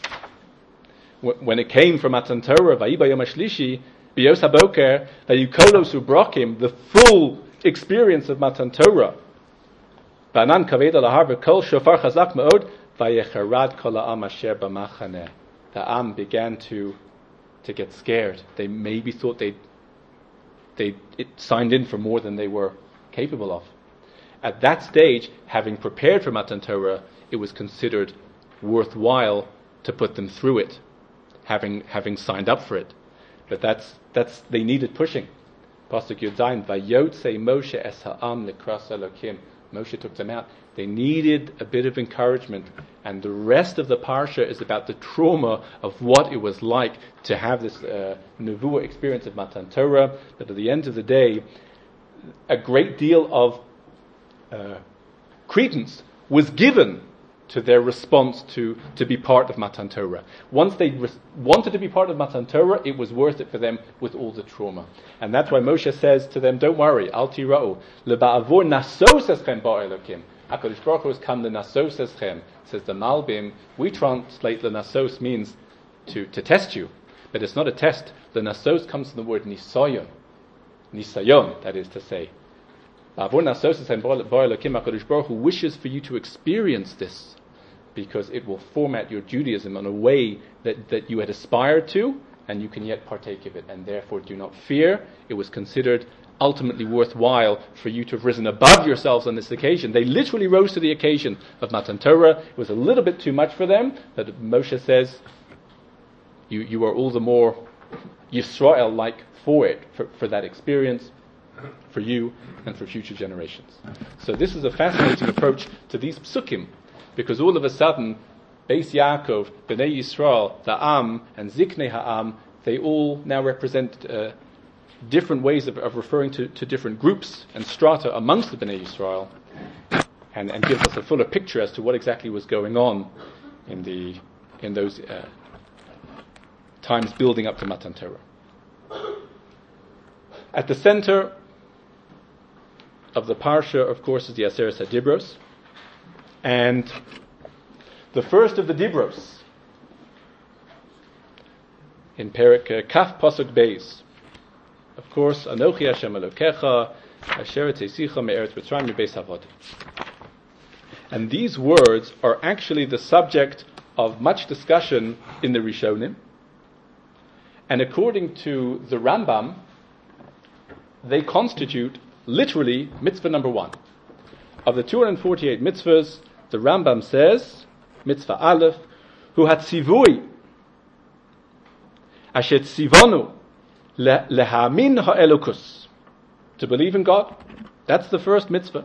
when it came from Matan Torah, Vayiba Yom HaShlishi, Biyos HaBoker, Vayukolos Ubrakim, the full experience of Matan Torah, Banan Kaved Alahar V'Kol Shofar Chazak Me'od, Vayecharad Kol Ha'am Asher B'Machaneh. The Am began to to get scared. They maybe thought they they it signed in for more than they were capable of. At that stage, having prepared for Matan Torah, it was considered worthwhile to put them through it, having having signed up for it. But that's that's they needed pushing. Pasuk Yud Zayin, Vayotze Moshe es ha'am likras Elokim. Moshe took them out. They needed a bit of encouragement, and the rest of the parsha is about the trauma of what it was like to have this uh, nevuah experience of Matan Torah. That at the end of the day, a great deal of uh, credence was given to their response to, to be part of Matan Torah. Once they res- wanted to be part of Matan Torah, it was worth it for them with all the trauma. And that's why Moshe says to them, don't worry, al tira'u, leba'avor nasos eschem ba'elokim. HaKadosh Baruch Hu has come, the nasos eschem, says the Malbim. We translate the nasos means to, to test you. But it's not a test. The nasos comes from the word nisayon. Nisayon, that is to say. Ba'avor nasos eschem ba'elokim, HaKadosh Baruch Hu wishes for you to experience this, because it will format your Judaism in a way that, that you had aspired to, and you can yet partake of it. And therefore do not fear. It was considered ultimately worthwhile for you to have risen above yourselves on this occasion. They literally rose to the occasion of Matan Torah. It was a little bit too much for them, but Moshe says, you, you are all the more Yisrael-like for it, for, for that experience, for you and for future generations. So this is a fascinating approach to these psukim, because all of a sudden, Beis Yaakov, Bnei Yisrael, the Am, and Ziknei Ha'am, they all now represent uh, different ways of, of referring to, to different groups and strata amongst the Bnei Yisrael, and, and gives us a fuller picture as to what exactly was going on in the in those uh, times building up to Matan Torah. At the center of the parsha, of course, is the Aseret HaDibros, and the first of the Dibros in Perek uh, Kaf Pasuk Beis, of course, Anochi Hashem Elokecha Asher Tzeicha Me'eretz Mitzrayim Mibeis Avodim. And these words are actually the subject of much discussion in the Rishonim, and according to the Rambam, they constitute literally mitzvah number one. Of the two hundred forty-eight mitzvahs, the Rambam says, mitzvah aleph, hu hatzivui asher tzivonu lehamin ha'elokus, to believe in God. That's the first mitzvah.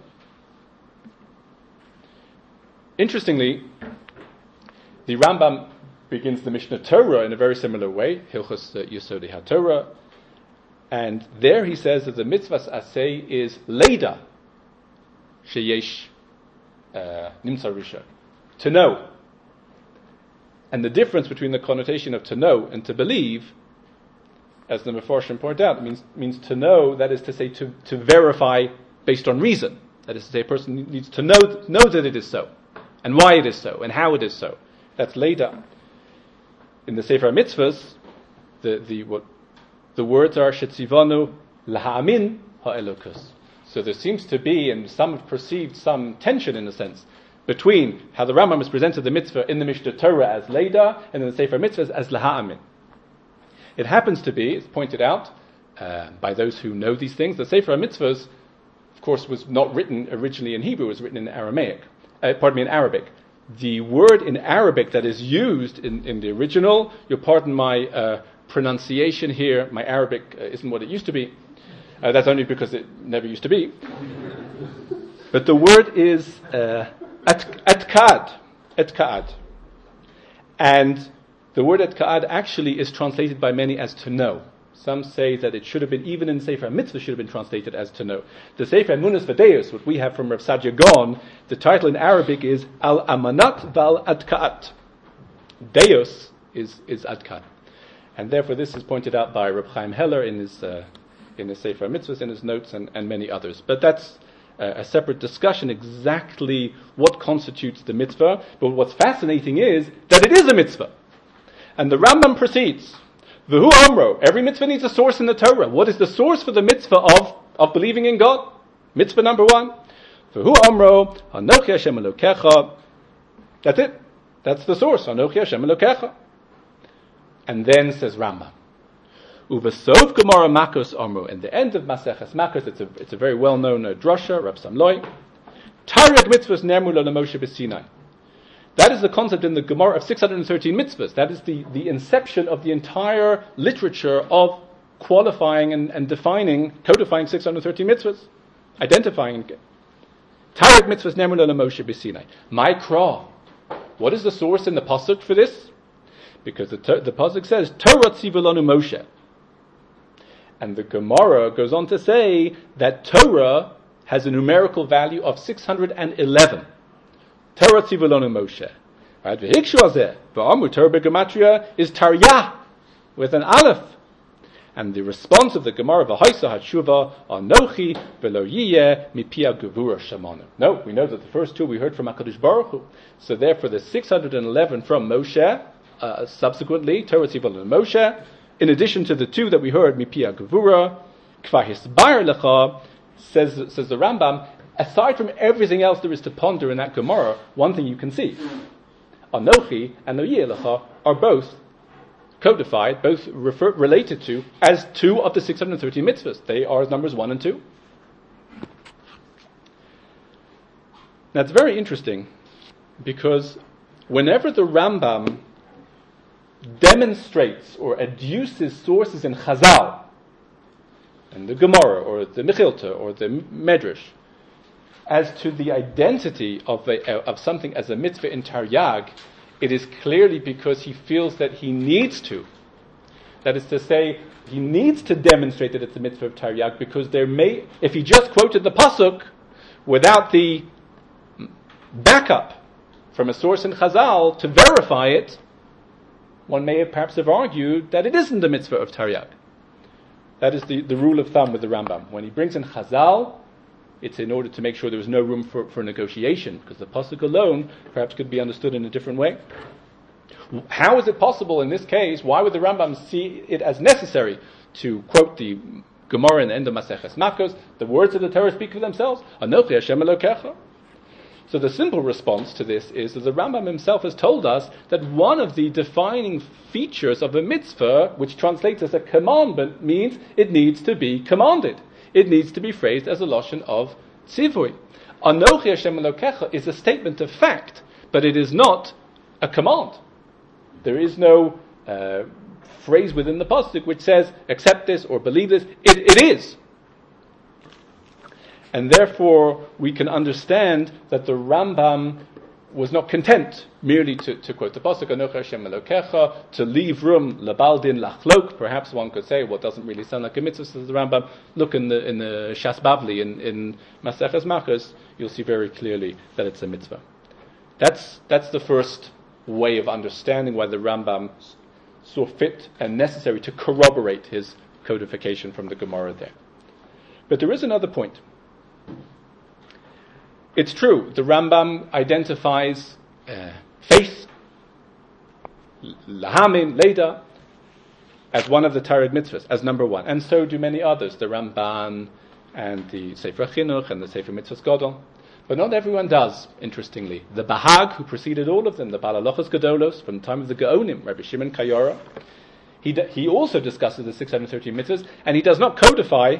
Interestingly, the Rambam begins the Mishnah Torah in a very similar way, Hilchos Yesodei HaTorah, and there he says that the mitzvahs aseh is leida sheyesh nimtzar rishon, to know. And the difference between the connotation of to know and to believe, as the Mefarshim point out, means means to know, that is to say, to, to verify based on reason. That is to say, a person needs to know know that it is so, and why it is so, and how it is so. That's leida. In the Sefer HaMitzvahs, the the what the words are shetzivanu laha'amin ha'elokus. So there seems to be, and some have perceived some tension in a sense, between how the Rambam has presented the mitzvah in the Mishnah Torah as leida, and in the Sefer HaMitzvahs as laha'amin. It happens to be, it's pointed out uh, by those who know these things, the Sefer HaMitzvahs, of course, was not written originally in Hebrew, it was written in Aramaic. Uh, pardon me, in Arabic. The word in Arabic that is used in, in the original, you'll pardon my uh, pronunciation here, my Arabic uh, isn't what it used to be. Uh, that's only because it never used to be. But the word is uh, at, atkad, etkad. And the word etkad actually is translated by many as to know. Some say that it should have been, even in Sefer HaMitzvah, should have been translated as to know. The Sefer Emunas V'Deus, what we have from Rav Sadia Gaon, the title in Arabic is Al Amanat Val Adka'at. Deus is, is Adka'at. And therefore this is pointed out by Reb Chaim Heller in his, uh, in his Sefer HaMitzvahs, in his notes, and, and many others. But that's uh, a separate discussion, exactly what constitutes the mitzvah. But what's fascinating is that it is a mitzvah. And the Rambam proceeds, V'hu Amro, every mitzvah needs a source in the Torah. What is the source for the mitzvah of, of believing in God? Mitzvah number one. V'hu Amro, Anochi Hashem Elokecha. That's it. That's the source. Anochi Hashem Elokecha. And then says Rambam, Uvasov Gemara Makos Amro. In the end of Maseches Makos, it's a, it's a very well-known uh, drasha, Rab Samloi. Taryag mitzvahs nermu lo Moshe b'Sinai. That is the concept in the Gemara of six hundred thirteen mitzvahs. That is the, the inception of the entire literature of qualifying and, and defining, codifying six hundred thirteen mitzvahs, identifying. Taryag mitzvahs nermu lo Moshe b'Sinai. My Kra. What is the source in the pasuk for this? Because the, the pasuk says, Torah tzivulanu Moshe. And the Gemara goes on to say that Torah has a numerical value of six hundred eleven. Torah tzivulanu Moshe. Right? V'hikshu azeh. V'amu Torah b'gematria is Taryah with an aleph. And the response of the Gemara v'haisa hatshuva anochi v'lo yiyeh mipia gevura shamanu. No, we know that the first two we heard from HaKadosh Baruch Hu. So therefore the six hundred eleven from Moshe, uh, subsequently, Torah tzivulanu Moshe, in addition to the two that we heard, mipia gevura, kvar hisbar lecha, says, says the Rambam, aside from everything else there is to ponder in that Gemara, one thing you can see. Anochi and Lo Yeh Lecha are both codified, both refer, related to, as two of the six hundred thirty mitzvahs. They are numbers one and two. Now it's very interesting, because whenever the Rambam demonstrates or adduces sources in Chazal, and the Gemara, or the Mechilta, or the Medrash, as to the identity of a, of something as a mitzvah in Taryag, it is clearly because he feels that he needs to. That is to say, he needs to demonstrate that it's a mitzvah of Taryag, because there may, if he just quoted the pasuk without the backup from a source in Chazal to verify it, one may have perhaps have argued that it isn't the mitzvah of Taryag. That is the, the rule of thumb with the Rambam. When he brings in Chazal, it's in order to make sure there is no room for, for negotiation, because the pasuk alone perhaps could be understood in a different way. How is it possible in this case? Why would the Rambam see it as necessary to quote the Gemara in the end of Maseches Makos? The words of the Torah speak for themselves. Anochi Hashem Elokecha. So the simple response to this is that the Rambam himself has told us that one of the defining features of a mitzvah, which translates as a commandment, means it needs to be commanded. It needs to be phrased as a lashon of tzivui. Anochi Hashem Elokecha is a statement of fact, but it is not a command. There is no uh, phrase within the pasuk which says, accept this or believe this. It, it is. And therefore, we can understand that the Rambam was not content merely to, to quote the pasuk, Anochi Hashem Elokecha, to leave room, Labal Din Lachlok. Perhaps one could say, well, it doesn't really sound like a mitzvah, says the Rambam. Look in the in the Shas Bavli, in, in Maseches Makos, you'll see very clearly that it's a mitzvah. That's that's the first way of understanding why the Rambam saw fit and necessary to corroborate his codification from the Gemara there. But there is another point. It's true, the Rambam identifies uh, faith, lahamin, leda, as one of the Taryag mitzvahs, as number one. And so do many others, the Ramban and the Sefer Chinuch and the Sefer Mitzvahs Gadol. But not everyone does, interestingly. The Bahag, who preceded all of them, the Baal Halachos Gedolos, from the time of the Gaonim, Rabbi Shimon Kayora, he, d- he also discusses the six hundred thirteen mitzvahs, and he does not codify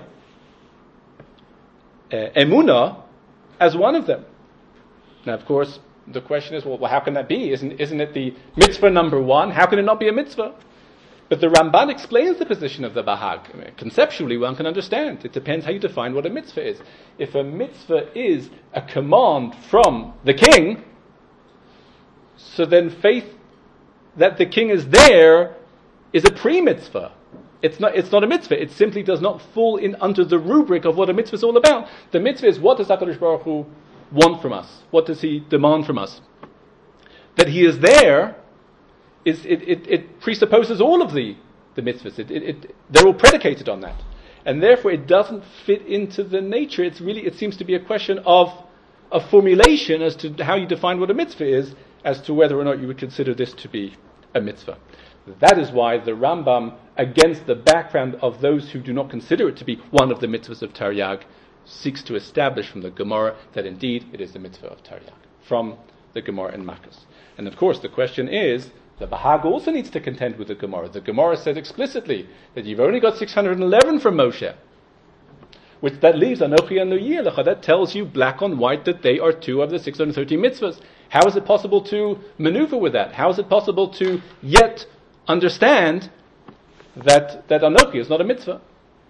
uh, Emunah as one of them. Now, of course, the question is, well, well, how can that be? Isn't, isn't it the mitzvah number one? How can it not be a mitzvah? But the Ramban explains the position of the Bahag. I mean, conceptually, one can understand. It depends how you define what a mitzvah is. If a mitzvah is a command from the king, so then faith that the king is there is a pre-mitzvah. It's not, it's not a mitzvah. It simply does not fall in under the rubric of what a mitzvah is all about. The mitzvah is, what does HaKadosh Baruch Hu want from us? What does he demand from us? That he is there, is it, it, it presupposes all of the, the mitzvahs. It, it, it, they're all predicated on that. And therefore it doesn't fit into the nature. It's really, it seems to be a question of a formulation as to how you define what a mitzvah is, as to whether or not you would consider this to be a mitzvah. That is why the Rambam, against the background of those who do not consider it to be one of the mitzvahs of Taryag, seeks to establish from the Gemara that indeed it is the mitzvah of Taryag, from the Gemara in Makos. And of course the question is, the Bahag also needs to contend with the Gemara. The Gemara says explicitly that you've only got six hundred eleven from Moshe, which that leaves Anochi and Lo Yeh Lecha. That tells you black on white that they are two of the six hundred thirty mitzvahs. How is it possible to maneuver with that? How is it possible to yet understand that that Anochi is not a mitzvah?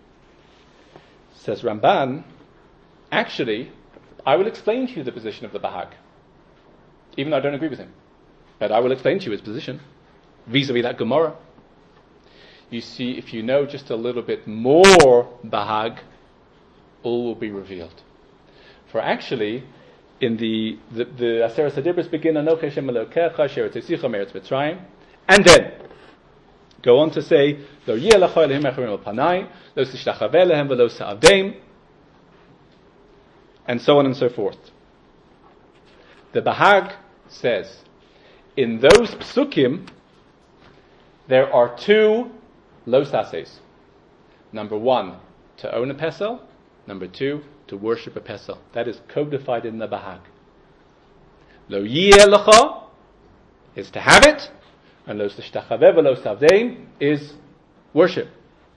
Says Ramban, actually, I will explain to you the position of the Bahag, even though I don't agree with him. But I will explain to you his position vis-a-vis that Gemara. You see, if you know just a little bit more Bahag, all will be revealed. For actually, in the the, the Aseret HaDibros begin, Anochi Hashem Elokecha, Sheretz Yisicha Meretz Mitzrayim, and then go on to say, Lo Yeh Lecha Elohim Echad Al Panai, Lo Tishtachaveh Lehem V'Lo Sa'avdeim, and so on and so forth. The Bahag says, in those psukim, there are two lo sases. Number one, to own a pesel. Number two, to worship a pesel. That is codified in the Bahag. Lo yeh lecha is to have it. and lo tishtachaveh v'lo savdein is worship.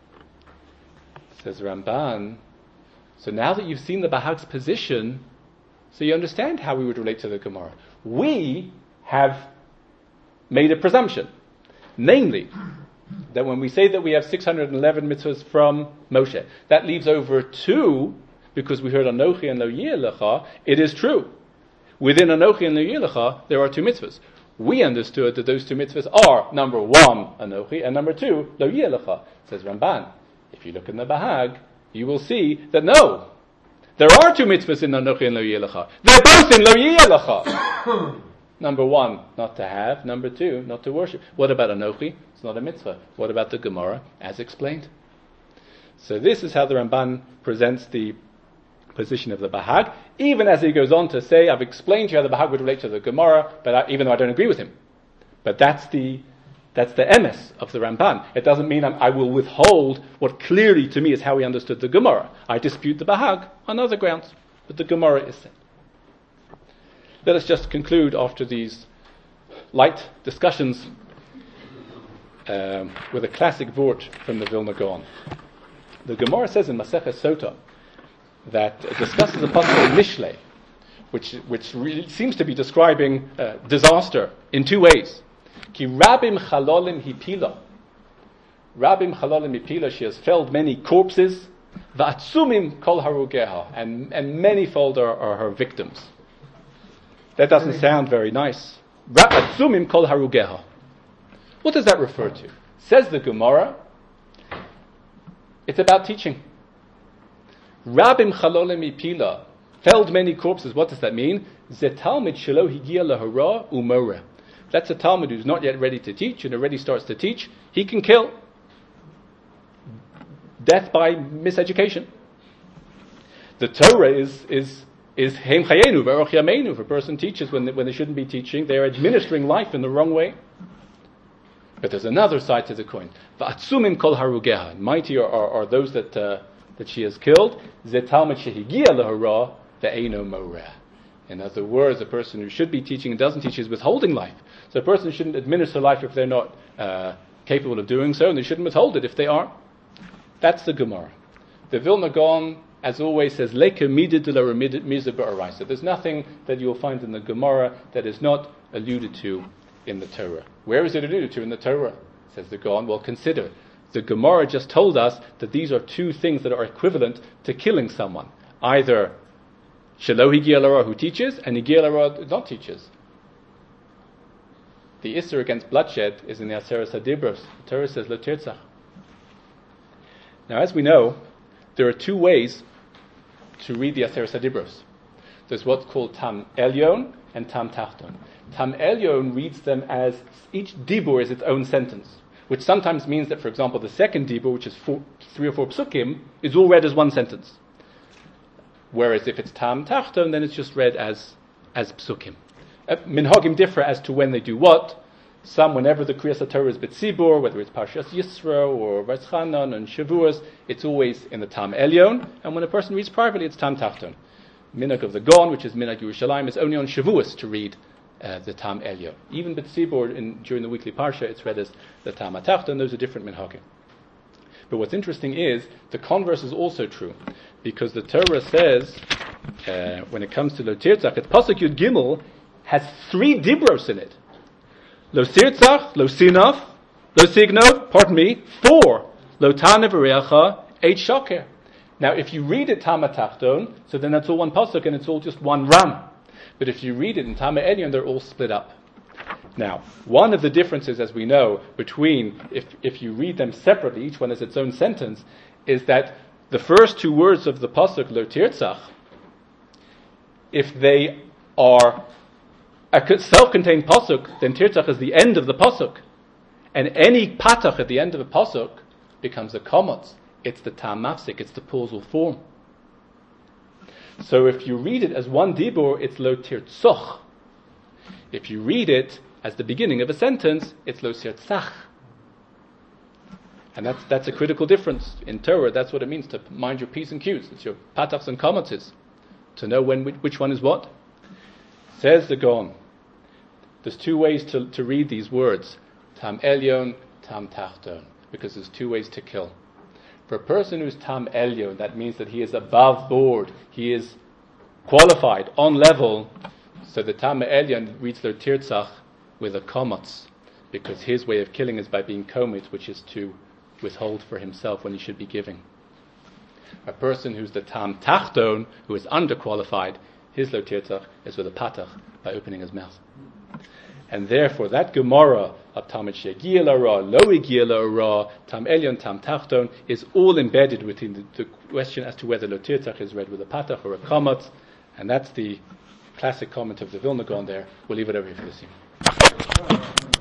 Says Ramban, so now that you've seen the Bahag's position, so you understand how we would relate to the Gemara. We have made a presumption, namely, that when we say that we have six hundred eleven mitzvahs from Moshe, that leaves over two, because we heard Anochi and Lo Yeh Lecha, it is true. Within Anochi and Lo Yeh Lecha, there are two mitzvahs. We understood that those two mitzvahs are, number one, Anochi, and number two, Lo Yeh Lecha. Says Ramban, if you look in the Bahag, you will see that no, there are two mitzvahs in Anochi and Lo Yeh Lecha. They're both in Lo Yeh Lecha. Number one, not to have. Number two, not to worship. What about Anochi? It's not a mitzvah. What about the Gemara, as explained? So this is how the Ramban presents the position of the Bahag, even as he goes on to say, I've explained to you how the Bahag would relate to the Gemara, but I, even though I don't agree with him. But that's the that's the emes of the Ramban. It doesn't mean I'm, I will withhold what clearly to me is how he understood the Gemara. I dispute the Bahag on other grounds, but the Gemara is said. Let us just conclude after these light discussions um, with a classic vort from the Vilna Gaon. The Gemara says in Maseches Sota that it discusses a pasuk in Mishlei, which which really seems to be describing uh, disaster in two ways. Ki rabim chalolim hipila, rabim chalolim hipila. She has felled many corpses. Va'atzumim kol harugeha, and and manifold are, are her victims. That doesn't sound very nice. Va'atzumim kol harugeha. What does that refer to? Says the Gemara, it's about teaching. Rabim chalolim hipila, felled many corpses. What does that mean? Ze talmid shelo higia lahara umoreh. That's a Talmud who's not yet ready to teach and already starts to teach. He can kill. Death by miseducation. The Torah is is is Heim Chayenu V'Oroch Yameinu. If a person teaches when they, when they shouldn't be teaching, they are administering life in the wrong way. But there's another side to the coin. Va'atzumim kol harugeha. Mighty are, are, are those that uh, that she has killed. Ze Talmud shehigia lahara ve'eino moreh. In other words, a person who should be teaching and doesn't teach is withholding life. So a person shouldn't administer life if they're not uh, capable of doing so, and they shouldn't withhold it if they are. That's the Gemara. The Vilna Gaon, as always, says, Leke midid de la miza ba'araisa. There's nothing that you'll find in the Gemara that is not alluded to in the Torah. Where is it alluded to in the Torah? Says the Gaon. Well, consider. The Gemara just told us that these are two things that are equivalent to killing someone. Either Shelo higia lara, who teaches, and higia lara, who not teaches. The Isser against bloodshed is in the Aseret Hadibros. The Torah says, Lo tirtzach. Now, as we know, there are two ways to read the Aseret Hadibros. There's what's called Tam Elyon and Tam Tachton. Tam Elyon reads them as each dibur is its own sentence, which sometimes means that, for example, the second dibur, which is four, three or four psukim, is all read as one sentence. Whereas if it's Tam Tachton, then it's just read as as psukim. Uh, Minhagim differ as to when they do what. Some, whenever the Kriyas HaTorah is B'tzibur, whether it's Parshas Yisro or Vatzchanan and Shavuos, it's always in the Tam Elyon, and when a person reads privately, it's Tam Tachton. Minhag of the Gaon, which is Minhag Yerushalayim, is only on Shavuos to read uh, the Tam Elyon. Even B'tzibur, in, during the weekly Parsha, it's read as the Tam Tachton. Those are different Minhagim. But what's interesting is, the converse is also true, because the Torah says, uh, when it comes to Lo Tirtzach, it's Pasuk Yud Gimel, has three dibros in it. Lo sirtzach, lo sinaf, lo signov, pardon me, four. Lo tanev v'reacha, eight shaker. Now, if you read it Tama Tachton, so then that's all one pasuk and it's all just one ram. But if you read it in Tama Elyon, they're all split up. Now, one of the differences, as we know, between if if you read them separately, each one has its own sentence, is that the first two words of the pasuk Lo tirtzach, if they are a self-contained pasuk, then tirtzach is the end of the pasuk, and any patach at the end of a pasuk becomes a komotz. It's the tam mafsik, it's the pausal form. So if you read it as one dibur, it's lo tirtzoch. If you read it as the beginning of a sentence, it's lo sirtzach. And that's that's a critical difference in Torah. That's what it means to mind your P's and Q's. It's your patachs and komotzes, to know when which one is what. Says the Gaon, there's two ways to, to read these words. tam elyon, tam tachton, because there's two ways to kill. For a person who's tam elyon, that means that he is above board, he is qualified, on level. So the tam elyon reads their tirtzach with a komotz, because his way of killing is by being komit, which is to withhold for himself when he should be giving. A person who's the tam tachton, who is underqualified, his lo tirtzach is with a patach, by opening his mouth. And therefore, that Gemara of Talmud Shegiel Ra, Lo Igiel Ra, Tam Elyon, Tam Tachton is all embedded within the, the question as to whether Lo Tirtzach is read with a patach or a komotz, and that's the classic comment of the Vilna Gaon there. We'll leave it over here for this evening.